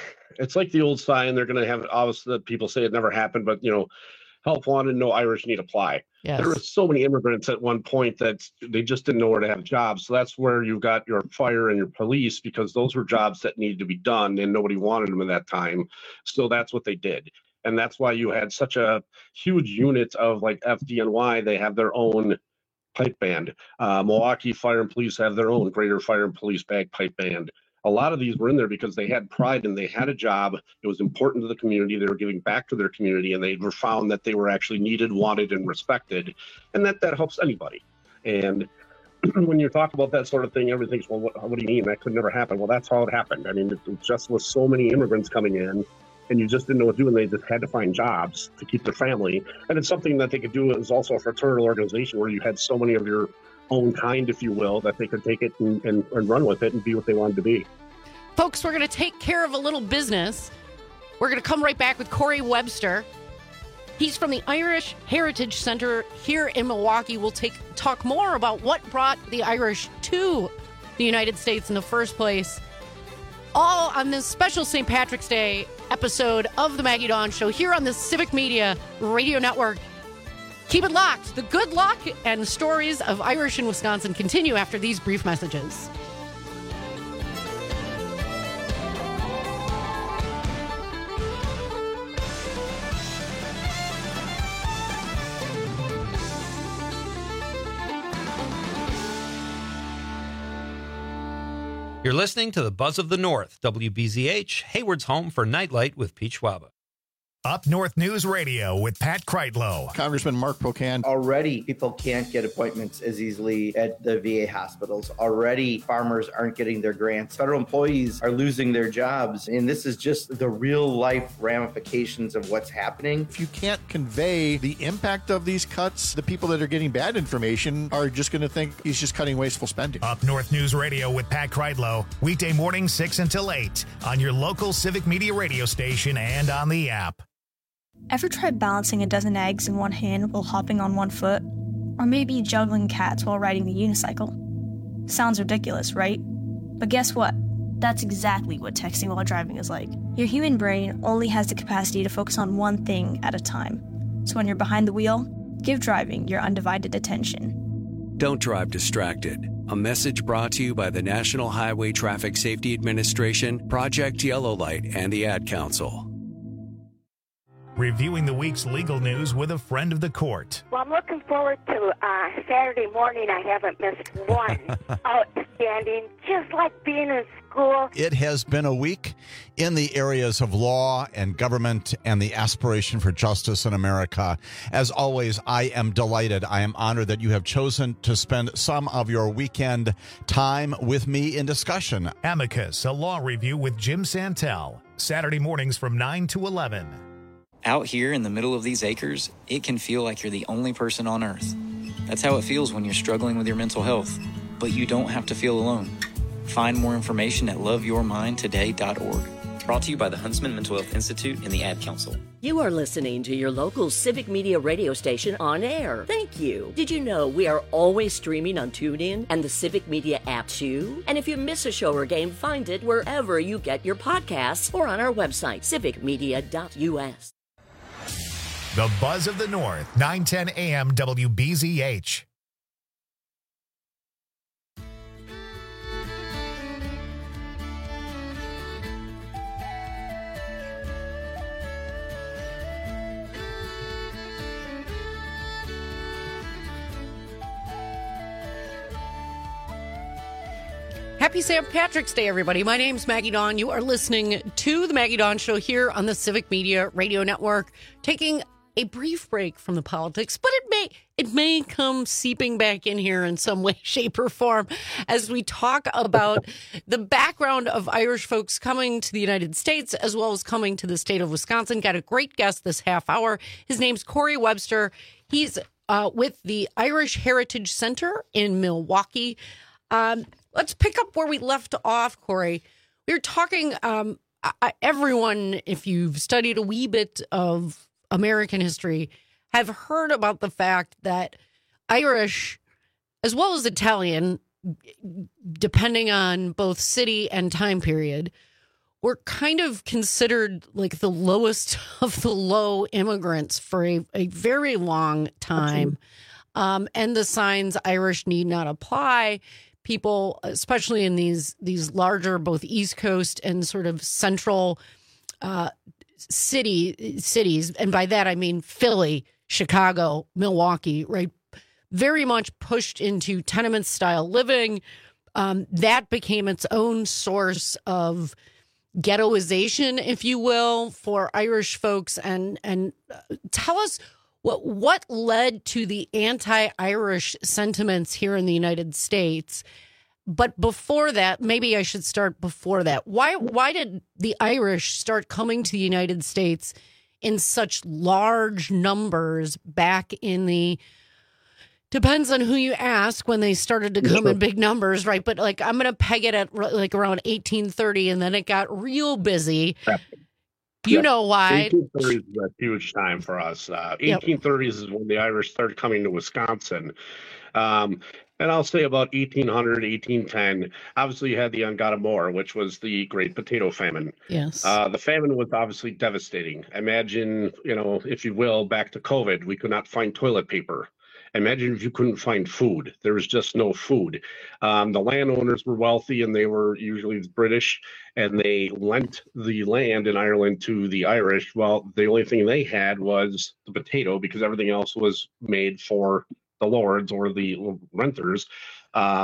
like the old sign. They're going to have, obviously, people say it never happened, but, help wanted, no Irish need apply. Yes. There were so many immigrants at one point that they just didn't know where to have jobs. So that's where you got your fire and your police, because those were jobs that needed to be done, and nobody wanted them at that time. So that's what they did. And that's why you had such a huge unit of like FDNY. They have their own pipe band. Milwaukee Fire and Police have their own Greater Fire and Police bagpipe band. A lot of these were in there because they had pride and they had a job. It was important to the community. They were giving back to their community, and they were found that they were actually needed, wanted, and respected. And that helps anybody. And when you talk about that sort of thing, everything's, well, what do you mean? That could never happen. Well, that's how it happened. I mean, it just was so many immigrants coming in, and you just didn't know what to do, and they just had to find jobs to keep their family. And it's something that they could do. It was also a fraternal organization where you had so many of your own kind, if you will, that they could take it and run with it and be what they wanted to be. Folks, we're going to take care of a little business. We're going to come right back with Corey Webster. He's from the Irish Heritage Center here in Milwaukee. We'll talk more about what brought the Irish to the United States in the first place, all on this special St. Patrick's Day episode of the Maggie Dawn Show here on the Civic Media Radio Network. Keep it locked. The good luck and stories of Irish in Wisconsin continue after these brief messages. You're You're listening to the Buzz of the North, WBZH, Hayward's home for Nightlight with Pete Schwaba. Up North News Radio with Pat Kreitlow. Congressman Mark Pocan. Already, people can't get appointments as easily at the VA hospitals. Already, farmers aren't getting their grants. Federal employees are losing their jobs. And this is just the real life ramifications of what's happening. If you can't convey the impact of these cuts, the people that are getting bad information are just going to think he's just cutting wasteful spending. Up North News Radio with Pat Kreitlow. Weekday mornings 6 until 8 on your local Civic Media radio station and on the app. Ever tried balancing a dozen eggs in one hand while hopping on one foot? Or maybe juggling cats while riding the unicycle? Sounds ridiculous, right? But guess what? That's exactly what texting while driving is like. Your human brain only has the capacity to focus on one thing at a time. So when you're behind the wheel, give driving your undivided attention. Don't drive distracted. A message brought to you by the National Highway Traffic Safety Administration, Project Yellow Light, and the Ad Council. Reviewing the week's legal news with a friend of the court. Well, I'm looking forward to Saturday morning. I haven't missed one. Outstanding, just like being in school. It has been a week in the areas of law and government and the aspiration for justice in America. As always, I am delighted. I am honored that you have chosen to spend some of your weekend time with me in discussion. Amicus, a law review with Jim Santel. Saturday mornings from 9 to 11. Out here in the middle of these acres, it can feel like you're the only person on Earth. That's how it feels when you're struggling with your mental health. But you don't have to feel alone. Find more information at loveyourmindtoday.org. Brought to you by the Huntsman Mental Health Institute and the Ad Council. You are listening to your local Civic Media radio station on air. Thank you. Did you know we are always streaming on TuneIn and the Civic Media app too? And if you miss a show or game, find it wherever you get your podcasts or on our website, civicmedia.us. The Buzz of the North, 910 AM WBZH. Happy St. Patrick's Day, everybody. My name's Maggie Dawn. You are listening to The Maggie Dawn Show here on the Civic Media Radio Network, taking a brief break from the politics, but it may come seeping back in here in some way, shape, or form as we talk about the background of Irish folks coming to the United States as well as coming to the state of Wisconsin. Got a great guest this half hour. His name's Corey Webster. He's with the Irish Heritage Center in Milwaukee. Let's pick up where we left off, Corey. We were talking, everyone, if you've studied a wee bit of American history, have heard about the fact that Irish, as well as Italian, depending on both city and time period, were kind of considered like the lowest of the low immigrants for a very long time. And the signs Irish need not apply. People, especially in these larger, both East Coast and sort of central cities, and by that I mean Philly, Chicago, Milwaukee, right? Very much pushed into tenement style living. That became its own source of ghettoization, if you will, for Irish folks. And tell us what led to the anti-Irish sentiments here in the United States. But before that, maybe I should start before that. Why did the Irish start coming to the United States in such large numbers back in the, depends on who you ask, when they started to come in big numbers, right? But like, I'm going to peg it at like around 1830, and then it got real busy. You know why. 1830s is a huge time for us. 1830s is when the Irish started coming to Wisconsin. And I'll say about 1800, 1810, obviously you had the Angada Moor, which was the Great Potato Famine. Yes. The famine was obviously devastating. Imagine, if you will, back to COVID, we could not find toilet paper. Imagine if you couldn't find food. There was just no food. The landowners were wealthy, and they were usually British, and they lent the land in Ireland to the Irish. Well, the only thing they had was the potato, because everything else was made for the lords or the renters.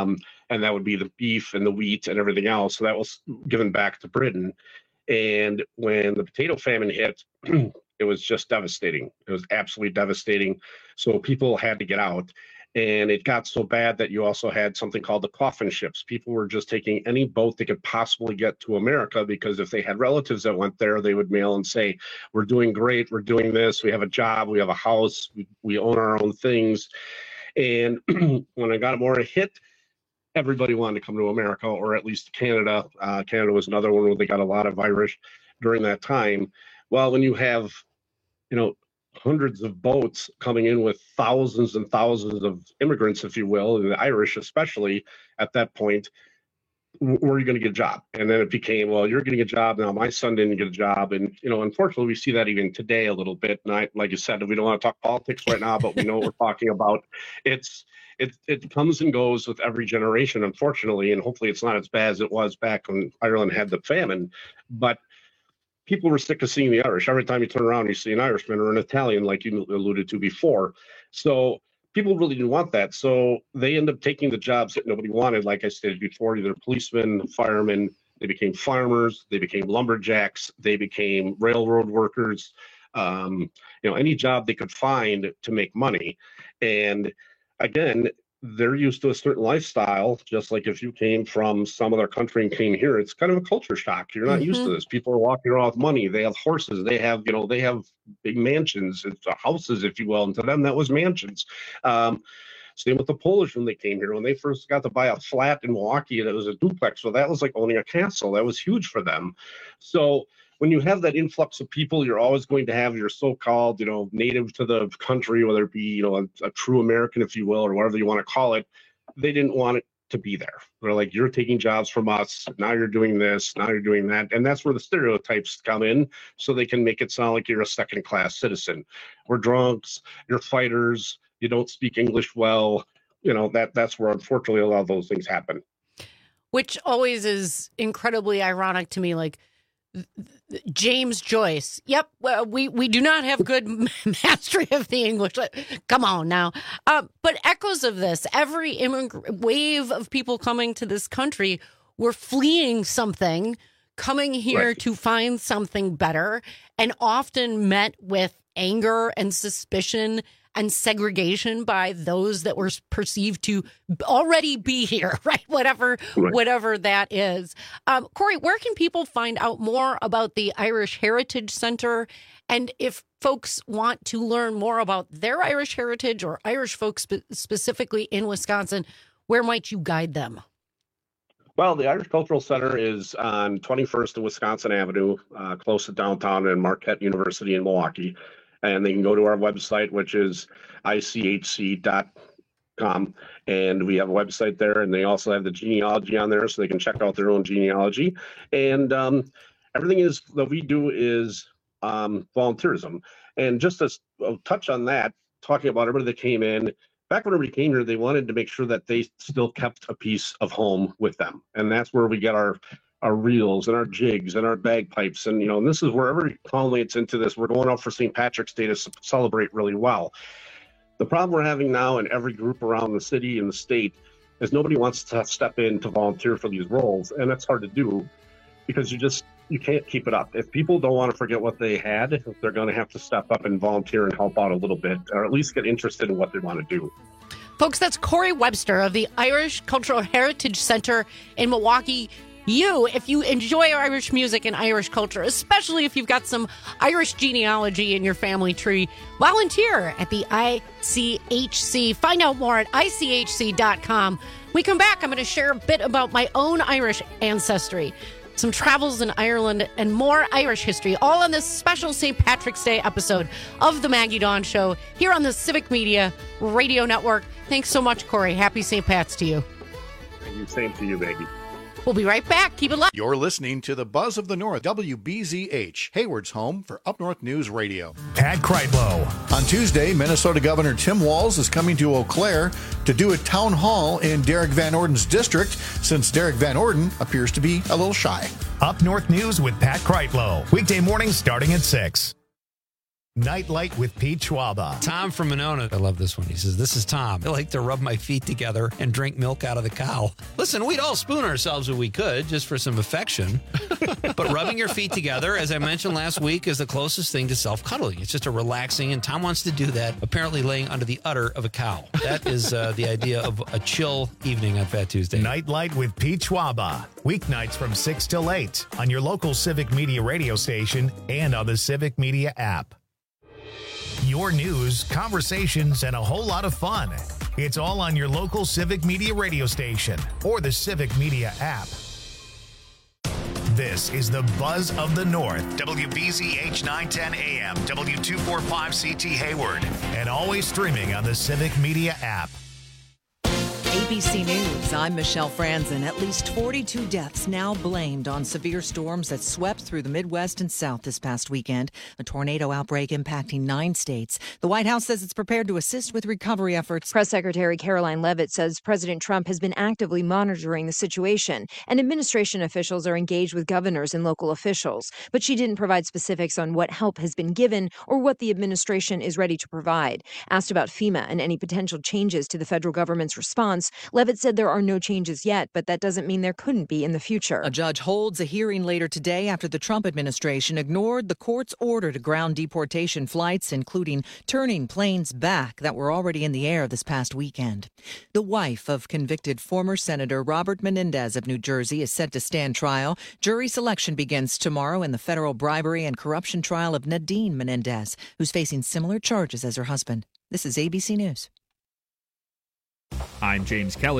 and that would be the beef and the wheat and everything else. So that was given back to Britain. And when the potato famine hit, it was just devastating. It was absolutely devastating. So people had to get out. And it got so bad that you also had something called the coffin ships. People were just taking any boat they could possibly get to America, because if they had relatives that went there, they would mail and say, we're doing great, we're doing this, we have a job, we have a house, we own our own things. And when Aguadamora hit, everybody wanted to come to America, or at least Canada. Canada was another one where they got a lot of Irish during that time. Well, when you have, hundreds of boats coming in with thousands and thousands of immigrants, if you will, and the Irish especially at that point, where are you going to get a job? And then it became, well, you're getting a job now. My son didn't get a job. And, unfortunately, we see that even today a little bit. And like you said, we don't want to talk politics right now, but we know what we're talking about. It comes and goes with every generation, unfortunately, and hopefully it's not as bad as it was back when Ireland had the famine. But people were sick of seeing the Irish. Every time you turn around, you see an Irishman or an Italian, like you alluded to before. So people really didn't want that. So they end up taking the jobs that nobody wanted. Like I stated before, either policemen, firemen, they became farmers, they became lumberjacks, they became railroad workers, any job they could find to make money. And again, they're used to a certain lifestyle, just like if you came from some other country and came here, it's kind of a culture shock. You're not used to this. People are walking around with money. They have horses. They have big mansions, houses, if you will. And to them, that was mansions. Same with the Polish when they came here. When they first got to buy a flat in Milwaukee, that was a duplex. So that was like owning a castle. That was huge for them. So when you have that influx of people, you're always going to have your so-called, native to the country, whether it be, a true American, if you will, or whatever you want to call it. They didn't want it to be there. They're like, you're taking jobs from us. Now you're doing this. Now you're doing that. And that's where the stereotypes come in, so they can make it sound like you're a second-class citizen. We're drunks. You're fighters. You don't speak English well. That's where, unfortunately, a lot of those things happen. Which always is incredibly ironic to me. Like, James Joyce. Yep. Well, we do not have good mastery of the English. Come on now. But echoes of this, every wave of people coming to this country were fleeing something, coming here to find something better, and often met with anger and suspicion and segregation by those that were perceived to already be here, right? Whatever that is. Corey, where can people find out more about the Irish Heritage Center? And if folks want to learn more about their Irish heritage or Irish folks specifically in Wisconsin, where might you guide them? Well, the Irish Cultural Center is on 21st and Wisconsin Avenue, close to downtown and Marquette University in Milwaukee. And they can go to our website, which is ICHC.com. And we have a website there, and they also have the genealogy on there, so they can check out their own genealogy. And everything that we do is volunteerism. And just to touch on that, talking about everybody that came in, back when everybody came here, they wanted to make sure that they still kept a piece of home with them. And that's where we get our reels and our jigs and our bagpipes. And, and this is where everybody culminates into this. We're going out for St. Patrick's Day to celebrate really well. The problem we're having now in every group around the city and the state is nobody wants to step in to volunteer for these roles. And that's hard to do because you can't keep it up. If people don't want to forget what they had, they're going to have to step up and volunteer and help out a little bit, or at least get interested in what they want to do. Folks, that's Corey Webster of the Irish Cultural Heritage Center in Milwaukee. If you enjoy Irish music and Irish culture, especially if you've got some Irish genealogy in your family tree, volunteer at the ICHC. Find out more at ICHC.com. When we come back, I'm going to share a bit about my own Irish ancestry, some travels in Ireland, and more Irish history, all on this special St. Patrick's Day episode of The Maggie Dawn Show here on the Civic Media Radio Network. Thanks so much, Corey. Happy St. Pat's to you. Thank you. Same to you, Maggie. We'll be right back. Keep it live. You're listening to the Buzz of the North, WBZH, Hayward's home for Up North News Radio. Pat Kreitlow. On Tuesday, Minnesota Governor Tim Walz is coming to Eau Claire to do a town hall in Derek Van Orden's district, since Derek Van Orden appears to be a little shy. Up North News with Pat Kreitlow. Weekday mornings starting at 6. Nightlight with Pete Schwaba. Tom from Monona. I love this one. He says, this is Tom. I like to rub my feet together and drink milk out of the cow. Listen, we'd all spoon ourselves if we could, just for some affection. But rubbing your feet together, as I mentioned last week, is the closest thing to self-cuddling. It's just a relaxing, and Tom wants to do that, apparently laying under the udder of a cow. That is the idea of a chill evening on Fat Tuesday. Nightlight with Pete Schwaba. Weeknights from 6 till 8 on your local Civic Media radio station and on the Civic Media app. Your news, conversations, and a whole lot of fun. It's all on your local Civic Media radio station or the Civic Media app. This is the Buzz of the North, WBZH 910 AM, W245CT Hayward, and always streaming on the Civic Media app. ABC News, I'm Michelle Franzen. At least 42 deaths now blamed on severe storms that swept through the Midwest and South this past weekend. A tornado outbreak impacting 9 states. The White House says it's prepared to assist with recovery efforts. Press Secretary Caroline Leavitt says President Trump has been actively monitoring the situation, and administration officials are engaged with governors and local officials. But she didn't provide specifics on what help has been given or what the administration is ready to provide. Asked about FEMA and any potential changes to the federal government's response, Leavitt said there are no changes yet, but that doesn't mean there couldn't be in the future. A judge holds a hearing later today after the Trump administration ignored the court's order to ground deportation flights, including turning planes back that were already in the air this past weekend. The wife of convicted former Senator Robert Menendez of New Jersey is set to stand trial. Jury selection begins tomorrow in the federal bribery and corruption trial of Nadine Menendez, who's facing similar charges as her husband. This is ABC News. I'm James Kelly.